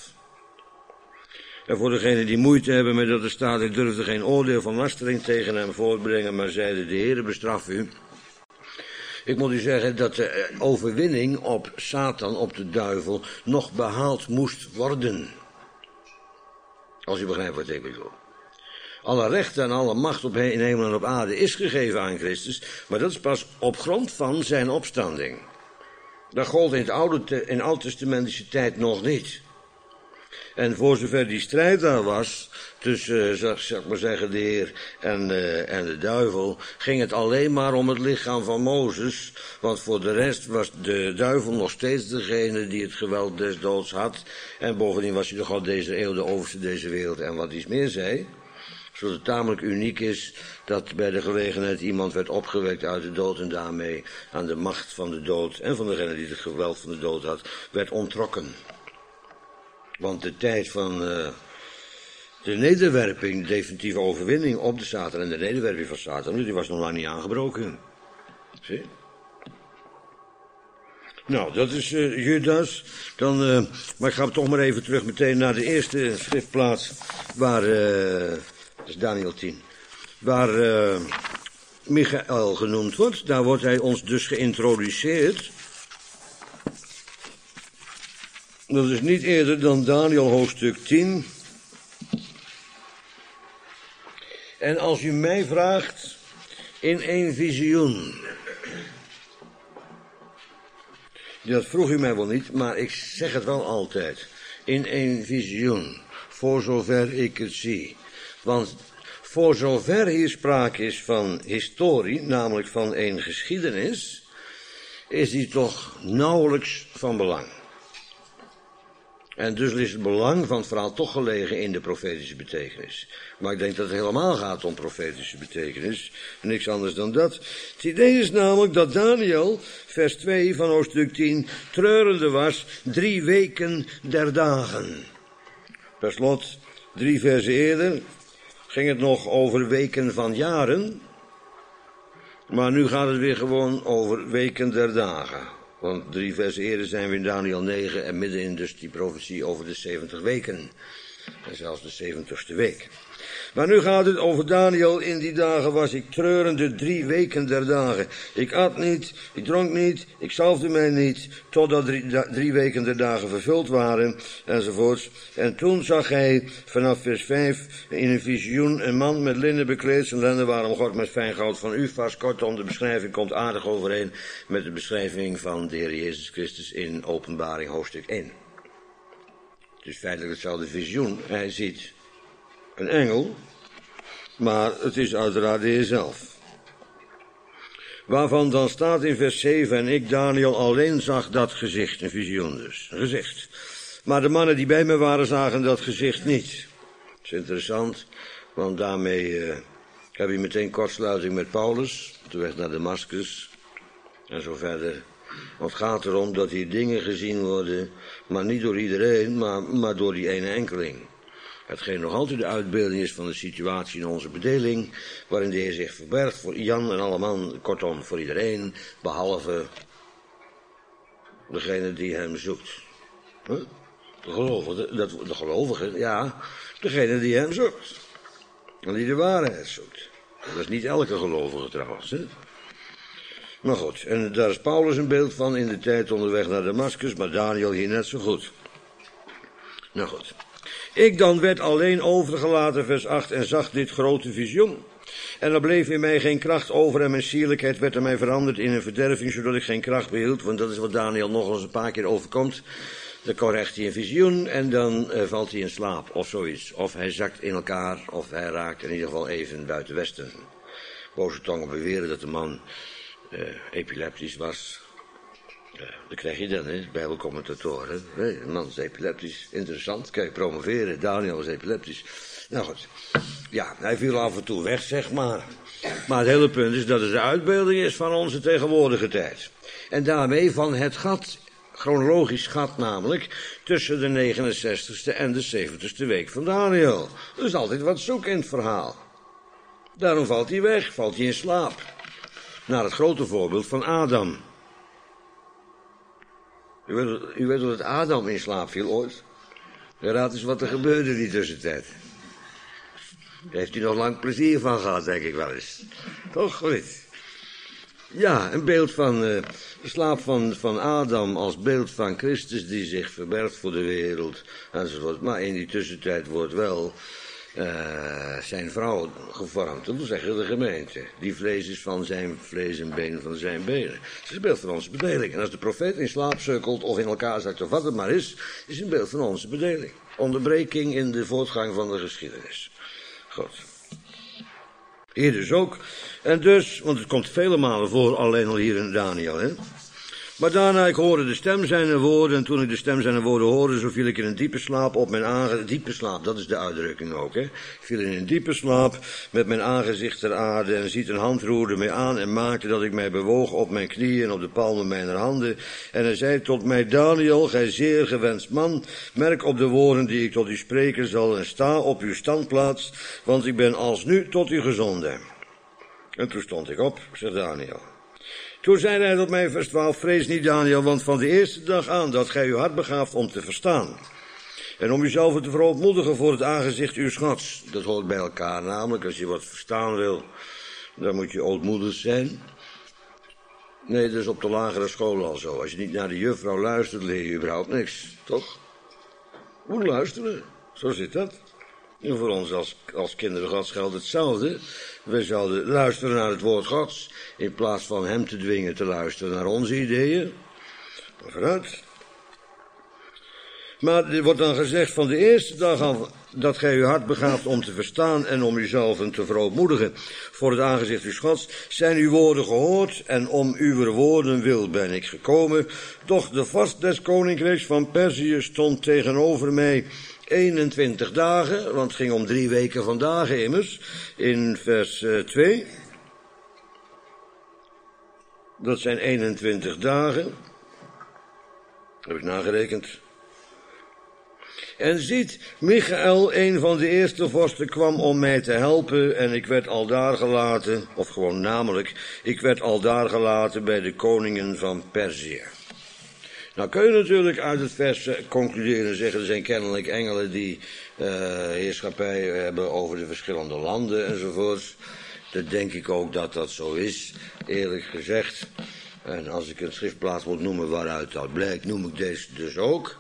En voor degenen die moeite hebben met dat er staat, ik durfde geen oordeel van lastering tegen hem voortbrengen, maar zeide, de Heere bestraf u. Ik moet u zeggen dat de overwinning op Satan, op de duivel, nog behaald moest worden. Als u begrijpt wat ik bedoel. Alle recht en alle macht in hemel en op aarde is gegeven aan Christus, maar dat is pas op grond van zijn opstanding. Dat gold in de oud-testamentische tijd nog niet. En voor zover die strijd daar was, tussen, zeg maar zeggen, de Heer en de duivel, ging het alleen maar om het lichaam van Mozes. Want voor de rest was de duivel nog steeds degene die het geweld des doods had. En bovendien was hij nog al deze eeuw de overste deze wereld en wat iets meer zei. Zodat het tamelijk uniek is dat bij de gelegenheid iemand werd opgewekt uit de dood en daarmee aan de macht van de dood en van degene die het geweld van de dood had, werd onttrokken. Want de tijd van de nederwerping, definitieve overwinning op de Satan en de nederwerping van Satan, die was nog lang niet aangebroken. Zie? Nou, dat is Judas. Dan, maar ik ga toch maar even terug meteen naar de eerste schriftplaats waar, dat is Daniel 10, waar Michael genoemd wordt. Daar wordt hij ons dus geïntroduceerd. Dat is niet eerder dan Daniel hoofdstuk 10. En als u mij vraagt, in één visioen. Dat vroeg u mij wel niet, maar ik zeg het wel altijd. In één visioen, voor zover ik het zie. Want voor zover hier sprake is van historie, namelijk van een geschiedenis, is die toch nauwelijks van belang. En dus is het belang van het verhaal toch gelegen in de profetische betekenis. Maar ik denk dat het helemaal gaat om profetische betekenis. Niks anders dan dat. Het idee is namelijk dat Daniel, vers 2 van hoofdstuk 10, treurende was 3 weken der dagen. Per slot, 3 versen eerder ging het nog over weken van jaren. Maar nu gaat het weer gewoon over weken der dagen. Want 3 versen eerder zijn we in Daniel 9 en middenin dus die profetie over de 70 weken. En zelfs de 70ste week. Maar nu gaat het over Daniel. In die dagen was ik treurende 3 weken der dagen. Ik at niet, ik dronk niet, ik zalfde mij niet, totdat 3 weken der dagen vervuld waren, enzovoorts. En toen zag hij vanaf vers 5 in een visioen een man met linnen bekleed, zijn lenden waren omgord met fijn goud van Ufas. Kortom, de beschrijving komt aardig overeen met de beschrijving van de Heer Jezus Christus in Openbaring hoofdstuk 1. Het is feitelijk hetzelfde visioen. Hij ziet een engel, maar het is uiteraard de Heer zelf. Waarvan dan staat in vers 7, en ik, Daniel, alleen zag dat gezicht, een visioen dus, een gezicht. Maar de mannen die bij me waren, zagen dat gezicht niet. Dat is interessant, want daarmee heb je meteen kortsluiting met Paulus, op de weg naar Damascus, en zo verder. Want het gaat erom dat hier dingen gezien worden, maar niet door iedereen, maar door die ene enkeling. Hetgeen nog altijd de uitbeelding is van de situatie in onze bedeling, waarin de Heer zich verbergt voor Jan en alleman, kortom voor iedereen, behalve degene die hem zoekt. Huh? De gelovige, ja, degene die hem zoekt. En die de waarheid zoekt. Dat is niet elke gelovige trouwens, hè. Maar goed, en daar is Paulus een beeld van in de tijd onderweg naar Damascus, maar Daniel hier net zo goed. Nou goed. Ik dan werd alleen overgelaten, vers 8, en zag dit grote visioen. En er bleef in mij geen kracht over en mijn sierlijkheid werd aan mij veranderd in een verderving, zodat ik geen kracht behield. Want dat is wat Daniel nog eens een paar keer overkomt. Dan krijgt hij een visioen en dan valt hij in slaap of zoiets. Of hij zakt in elkaar of hij raakt in ieder geval even buiten Westen. Boze tongen beweren dat de man epileptisch was. Dat krijg je dan, hè, bijbelcommentatoren. De man is epileptisch, interessant, kan je promoveren. Daniel is epileptisch. Nou goed, ja, hij viel af en toe weg, zeg maar. Maar het hele punt is dat het de uitbeelding is van onze tegenwoordige tijd. En daarmee van het gat, chronologisch gat namelijk, tussen de 69ste en de 70ste week van Daniel. Er is altijd wat zoek in het verhaal. Daarom valt hij weg, valt hij in slaap. Naar het grote voorbeeld van Adam. U weet dat Adam in slaap viel ooit? Raad eens wat er gebeurde in die tussentijd. Daar heeft u nog lang plezier van gehad, denk ik wel eens. Toch, goed. Ja, een beeld van de slaap van Adam als beeld van Christus die zich verbergt voor de wereld enzovoort. Maar in die tussentijd wordt wel zijn vrouw gevormd. Dat wil zeggen de gemeente. Die vlees is van zijn vlees en been van zijn benen. Het is een beeld van onze bedeling. En als de profeet in slaap sukkelt of in elkaar zakt of wat het maar is een beeld van onze bedeling. Onderbreking in de voortgang van de geschiedenis. Goed. Hier dus ook. En dus, want het komt vele malen voor, alleen al hier in Daniel, hè. Maar daarna, ik hoorde de stem zijner woorden, en toen ik de stem zijner woorden hoorde, zo viel ik in een diepe slaap op mijn aangezicht. Diepe slaap, dat is de uitdrukking ook, hè. Ik viel in een diepe slaap, met mijn aangezicht ter aarde, en ziet een hand roerde mij aan en maakte dat ik mij bewoog op mijn knieën en op de palmen mijner handen. En hij zei tot mij, Daniel, gij zeer gewenst man, merk op de woorden die ik tot u spreken zal en sta op uw standplaats, want ik ben alsnu tot u gezonden. En toen stond ik op, zegt Daniel. Toen zei hij tot mij, vers 12, vrees niet Daniel, want van de eerste dag aan dat gij uw hart begaaft om te verstaan. En om uzelf te verootmoedigen voor het aangezicht uws Gods. Dat hoort bij elkaar, namelijk als je wat verstaan wil, dan moet je ootmoedig zijn. Nee, dat is op de lagere school al zo. Als je niet naar de juffrouw luistert, leer je überhaupt niks, toch? Moet luisteren, zo zit dat. En voor ons als kinderen Gods geldt hetzelfde. We zouden luisteren naar het woord Gods, in plaats van hem te dwingen te luisteren naar onze ideeën. Maar vooruit. Maar er wordt dan gezegd van de eerste dag aan dat gij uw hart begaaft om te verstaan en om uzelf te verootmoedigen voor het aangezicht uws Gods, zijn uw woorden gehoord en om uw woorden wil ben ik gekomen. Doch de vorst des koninkrijks van Perzië stond tegenover mij 21 dagen, want het ging om 3 weken van dagen immers, in vers 2. Dat zijn 21 dagen. Heb ik nagerekend. En ziet, Michael, een van de eerste vorsten, kwam om mij te helpen en ik werd aldaar gelaten, of gewoon namelijk, ik werd aldaar gelaten bij de koningen van Perzië. Nou kun je natuurlijk uit het vers concluderen en zeggen, er zijn kennelijk engelen die heerschappij hebben over de verschillende landen enzovoort. Dat denk ik ook dat dat zo is, eerlijk gezegd. En als ik een schriftplaats moet noemen waaruit dat blijkt, noem ik deze dus ook.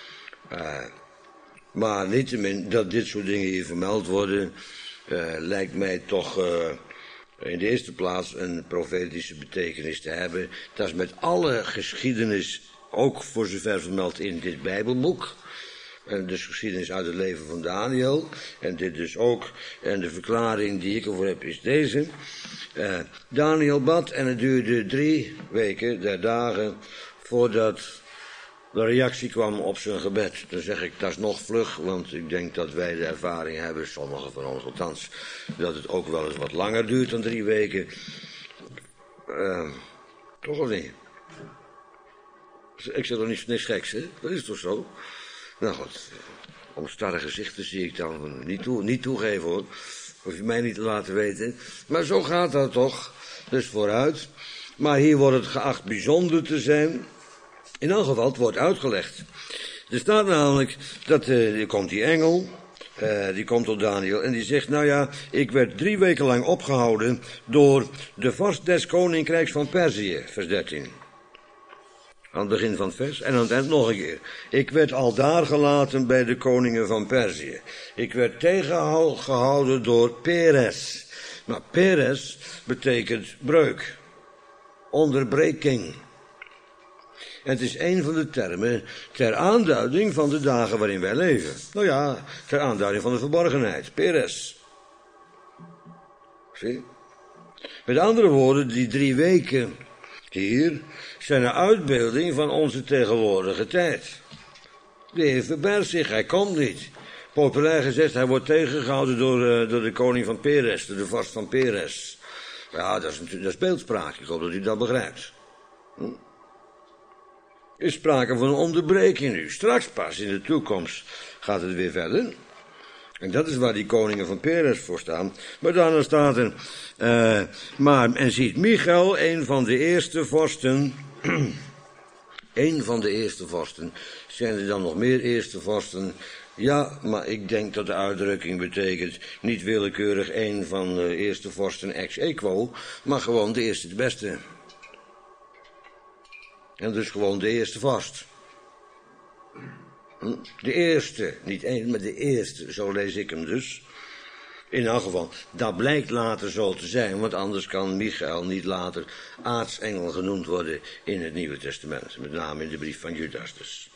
Maar niettemin dat dit soort dingen hier vermeld worden, lijkt mij toch in de eerste plaats een profetische betekenis te hebben. Dat is met alle geschiedenis, ook voor zover vermeld in dit Bijbelboek. En dus geschiedenis uit het leven van Daniel. En dit dus ook. En de verklaring die ik ervoor heb is deze. Daniel bad en het duurde 3 weken, 3 dagen, voordat de reactie kwam op zijn gebed. Dan zeg ik, dat is nog vlug, want ik denk dat wij de ervaring hebben, sommigen van ons althans, dat het ook wel eens wat langer duurt dan 3 weken. Toch of niet? Ik zeg toch niks geks, hè? Dat is toch zo? Nou goed, om starre gezichten zie ik dan niet toegeven, hoor. Hoef je mij niet te laten weten. Maar zo gaat dat toch. Dus vooruit. Maar hier wordt het geacht bijzonder te zijn. In elk geval, het wordt uitgelegd. Er staat namelijk dat er komt die engel, die komt tot Daniel en die zegt, nou ja, ik werd 3 weken lang opgehouden door de vorst des koninkrijks van Perzië, vers 13. Aan het begin van het vers en aan het eind nog een keer. Ik werd aldaar gelaten bij de koningen van Perzië. Ik werd tegengehouden door Peres. Maar Peres betekent breuk, onderbreking. En het is een van de termen ter aanduiding van de dagen waarin wij leven. Nou ja, ter aanduiding van de verborgenheid. Peres. Zie? Met andere woorden, die 3 weken hier zijn een uitbeelding van onze tegenwoordige tijd. De Heer verbergt zich, hij komt niet. Populair gezegd, hij wordt tegengehouden door de koning van Peres, de vorst van Peres. Ja, dat is beeldspraak, ik hoop dat u dat begrijpt. Er is sprake van een onderbreking nu. Straks pas, in de toekomst, gaat het weer verder. En dat is waar die koningen van Peres voor staan. Maar daarna staat er, en ziet Michael, een van de eerste vorsten, een van de eerste vorsten, zijn er dan nog meer eerste vorsten? Ja, maar ik denk dat de uitdrukking betekent niet willekeurig een van de eerste vorsten ex aequo, maar gewoon de eerste de beste. En dus gewoon de eerste vorst. De eerste, niet één, maar de eerste, zo lees ik hem dus. In elk geval, dat blijkt later zo te zijn, want anders kan Michael niet later aartsengel genoemd worden in het Nieuwe Testament. Met name in de brief van Judas dus.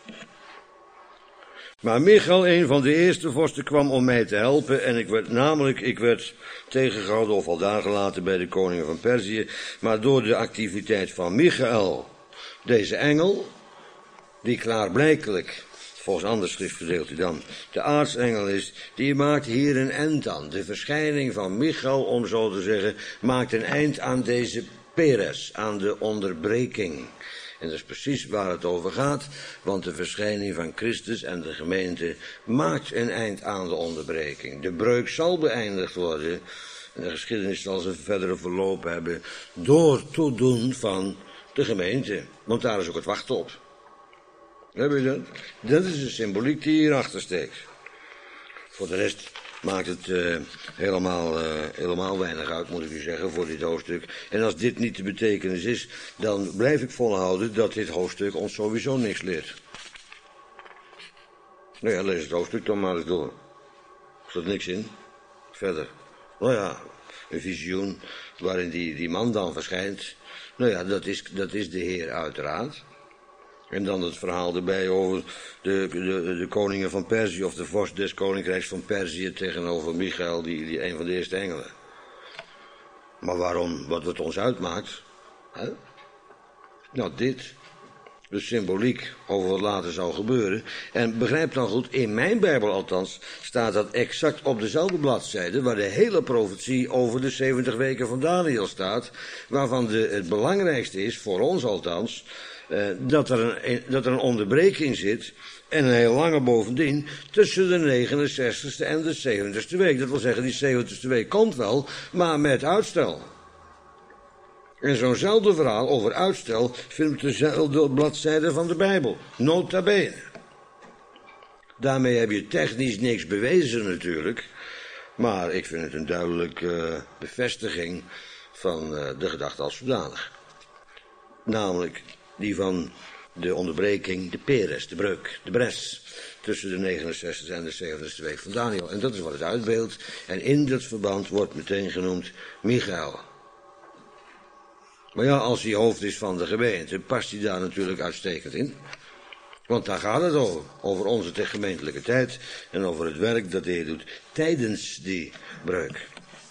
Maar Michael, een van de eerste vorsten, kwam om mij te helpen en ik werd tegengehouden of al daar gelaten bij de koningen van Perzië. Maar door de activiteit van Michael, deze engel, die klaarblijkelijk, volgens ander schriftgedeelte dan, de aartsengel is, die maakt hier een eind aan. De verschijning van Michael, om zo te zeggen, maakt een eind aan deze peres, aan de onderbreking. En dat is precies waar het over gaat, want de verschijning van Christus en de gemeente maakt een eind aan de onderbreking. De breuk zal beëindigd worden, en de geschiedenis zal ze verdere verloop hebben, door toedoen van de gemeente. Want daar is ook het wachten op. Heb je dat? Dat is de symboliek die hierachter steekt. Voor de rest maakt het helemaal weinig uit, moet ik u zeggen, voor dit hoofdstuk. En als dit niet de betekenis is, dan blijf ik volhouden dat dit hoofdstuk ons sowieso niks leert. Nou ja, lees het hoofdstuk dan maar eens door. Er staat niks in. Verder. Nou ja, een visioen waarin die man dan verschijnt. Nou ja, dat is de Heer uiteraard. En dan het verhaal erbij over de koningen van Perzië, of de vorst des koninkrijks van Perzië tegenover Michael, die een van de eerste engelen. Maar waarom, wat het ons uitmaakt? Hè? Nou, dit. De symboliek over wat later zou gebeuren. En begrijp dan goed, in mijn Bijbel althans, staat dat exact op dezelfde bladzijde, waar de hele profetie over de 70 weken van Daniel staat, waarvan het belangrijkste is, voor ons althans, dat er een onderbreking zit, en een heel lange bovendien, tussen de 69ste en de 70ste week. Dat wil zeggen, die 70ste week komt wel, maar met uitstel. En zo'nzelfde verhaal over uitstel vindt op dezelfde bladzijde van de Bijbel. Nota bene. Daarmee heb je technisch niks bewezen natuurlijk, maar ik vind het een duidelijke bevestiging van de gedachte als zodanig. Namelijk die van de onderbreking, de peres, de breuk, de bres, tussen de 69ste en de 70ste week van Daniel. En dat is wat het uitbeeldt. En in dat verband wordt meteen genoemd Michael. Maar ja, als hij hoofd is van de gemeente, past hij daar natuurlijk uitstekend in. Want daar gaat het over onze gemeentelijke tijd en over het werk dat hij doet tijdens die breuk.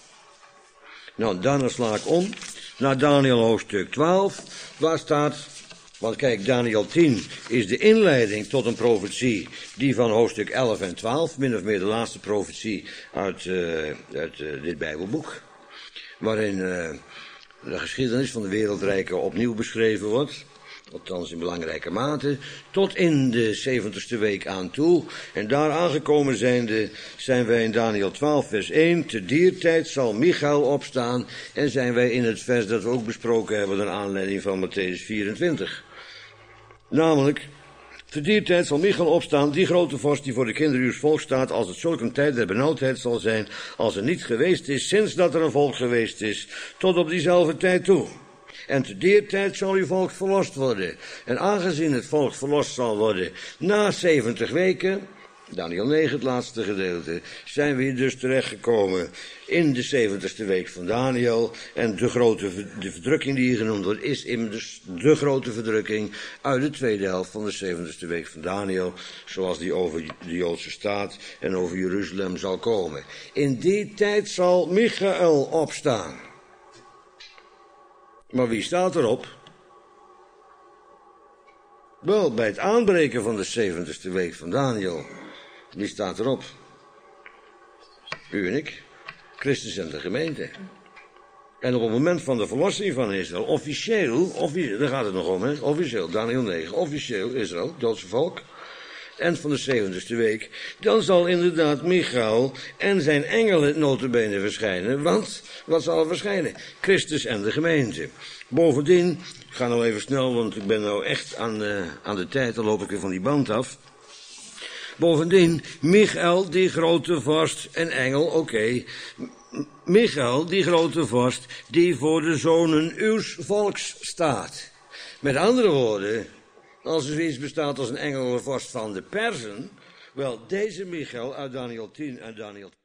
Nou, daarna sla ik om naar Daniel hoofdstuk 12, waar staat, want kijk, Daniel 10 is de inleiding tot een profetie, die van hoofdstuk 11 en 12, min of meer de laatste profetie uit dit Bijbelboek, waarin de geschiedenis van de wereldrijken opnieuw beschreven wordt, althans in belangrijke mate, tot in de 70ste week aan toe. En daar aangekomen zijn wij in Daniel 12 vers 1, te dier tijd zal Michael opstaan, en zijn wij in het vers dat we ook besproken hebben, naar aanleiding van Mattheüs 24. Namelijk, te dier tijd zal Michael opstaan, die grote vorst die voor de kinderen uws volk staat, als het zulk een tijd der benauwdheid zal zijn, als er niet geweest is, sinds dat er een volk geweest is, tot op diezelfde tijd toe. En te dier tijd zal uw volk verlost worden. En aangezien het volk verlost zal worden na 70 weken, Daniel 9, het laatste gedeelte, zijn we hier dus terechtgekomen in de 70ste week van Daniel. En de verdrukking die hier genoemd wordt, is immers de grote verdrukking uit de tweede helft van de 70ste week van Daniel, zoals die over de Joodse staat en over Jeruzalem zal komen. In die tijd zal Michael opstaan. Maar wie staat erop? Wel, bij het aanbreken van de 70ste week van Daniel. Wie staat erop? U en ik. Christus en de gemeente. En op het moment van de verlossing van Israël, officieel, daar gaat het nog om, hè? Officieel, Daniel 9, officieel Israël, het Joodse volk. En van de 70ste week, dan zal inderdaad Michael en zijn engelen nota bene verschijnen. Want, wat zal er verschijnen? Christus en de gemeente. Bovendien, ik ga nou even snel, want ik ben nou echt aan de tijd, dan loop ik weer van die band af. Bovendien, Michael, die grote vorst, en engel, oké. Michael, die grote vorst, die voor de zonen uws volks staat. Met andere woorden, als er zoiets bestaat als een engelvorst van de Perzen, wel, deze Michael uit Daniel 10 en Daniel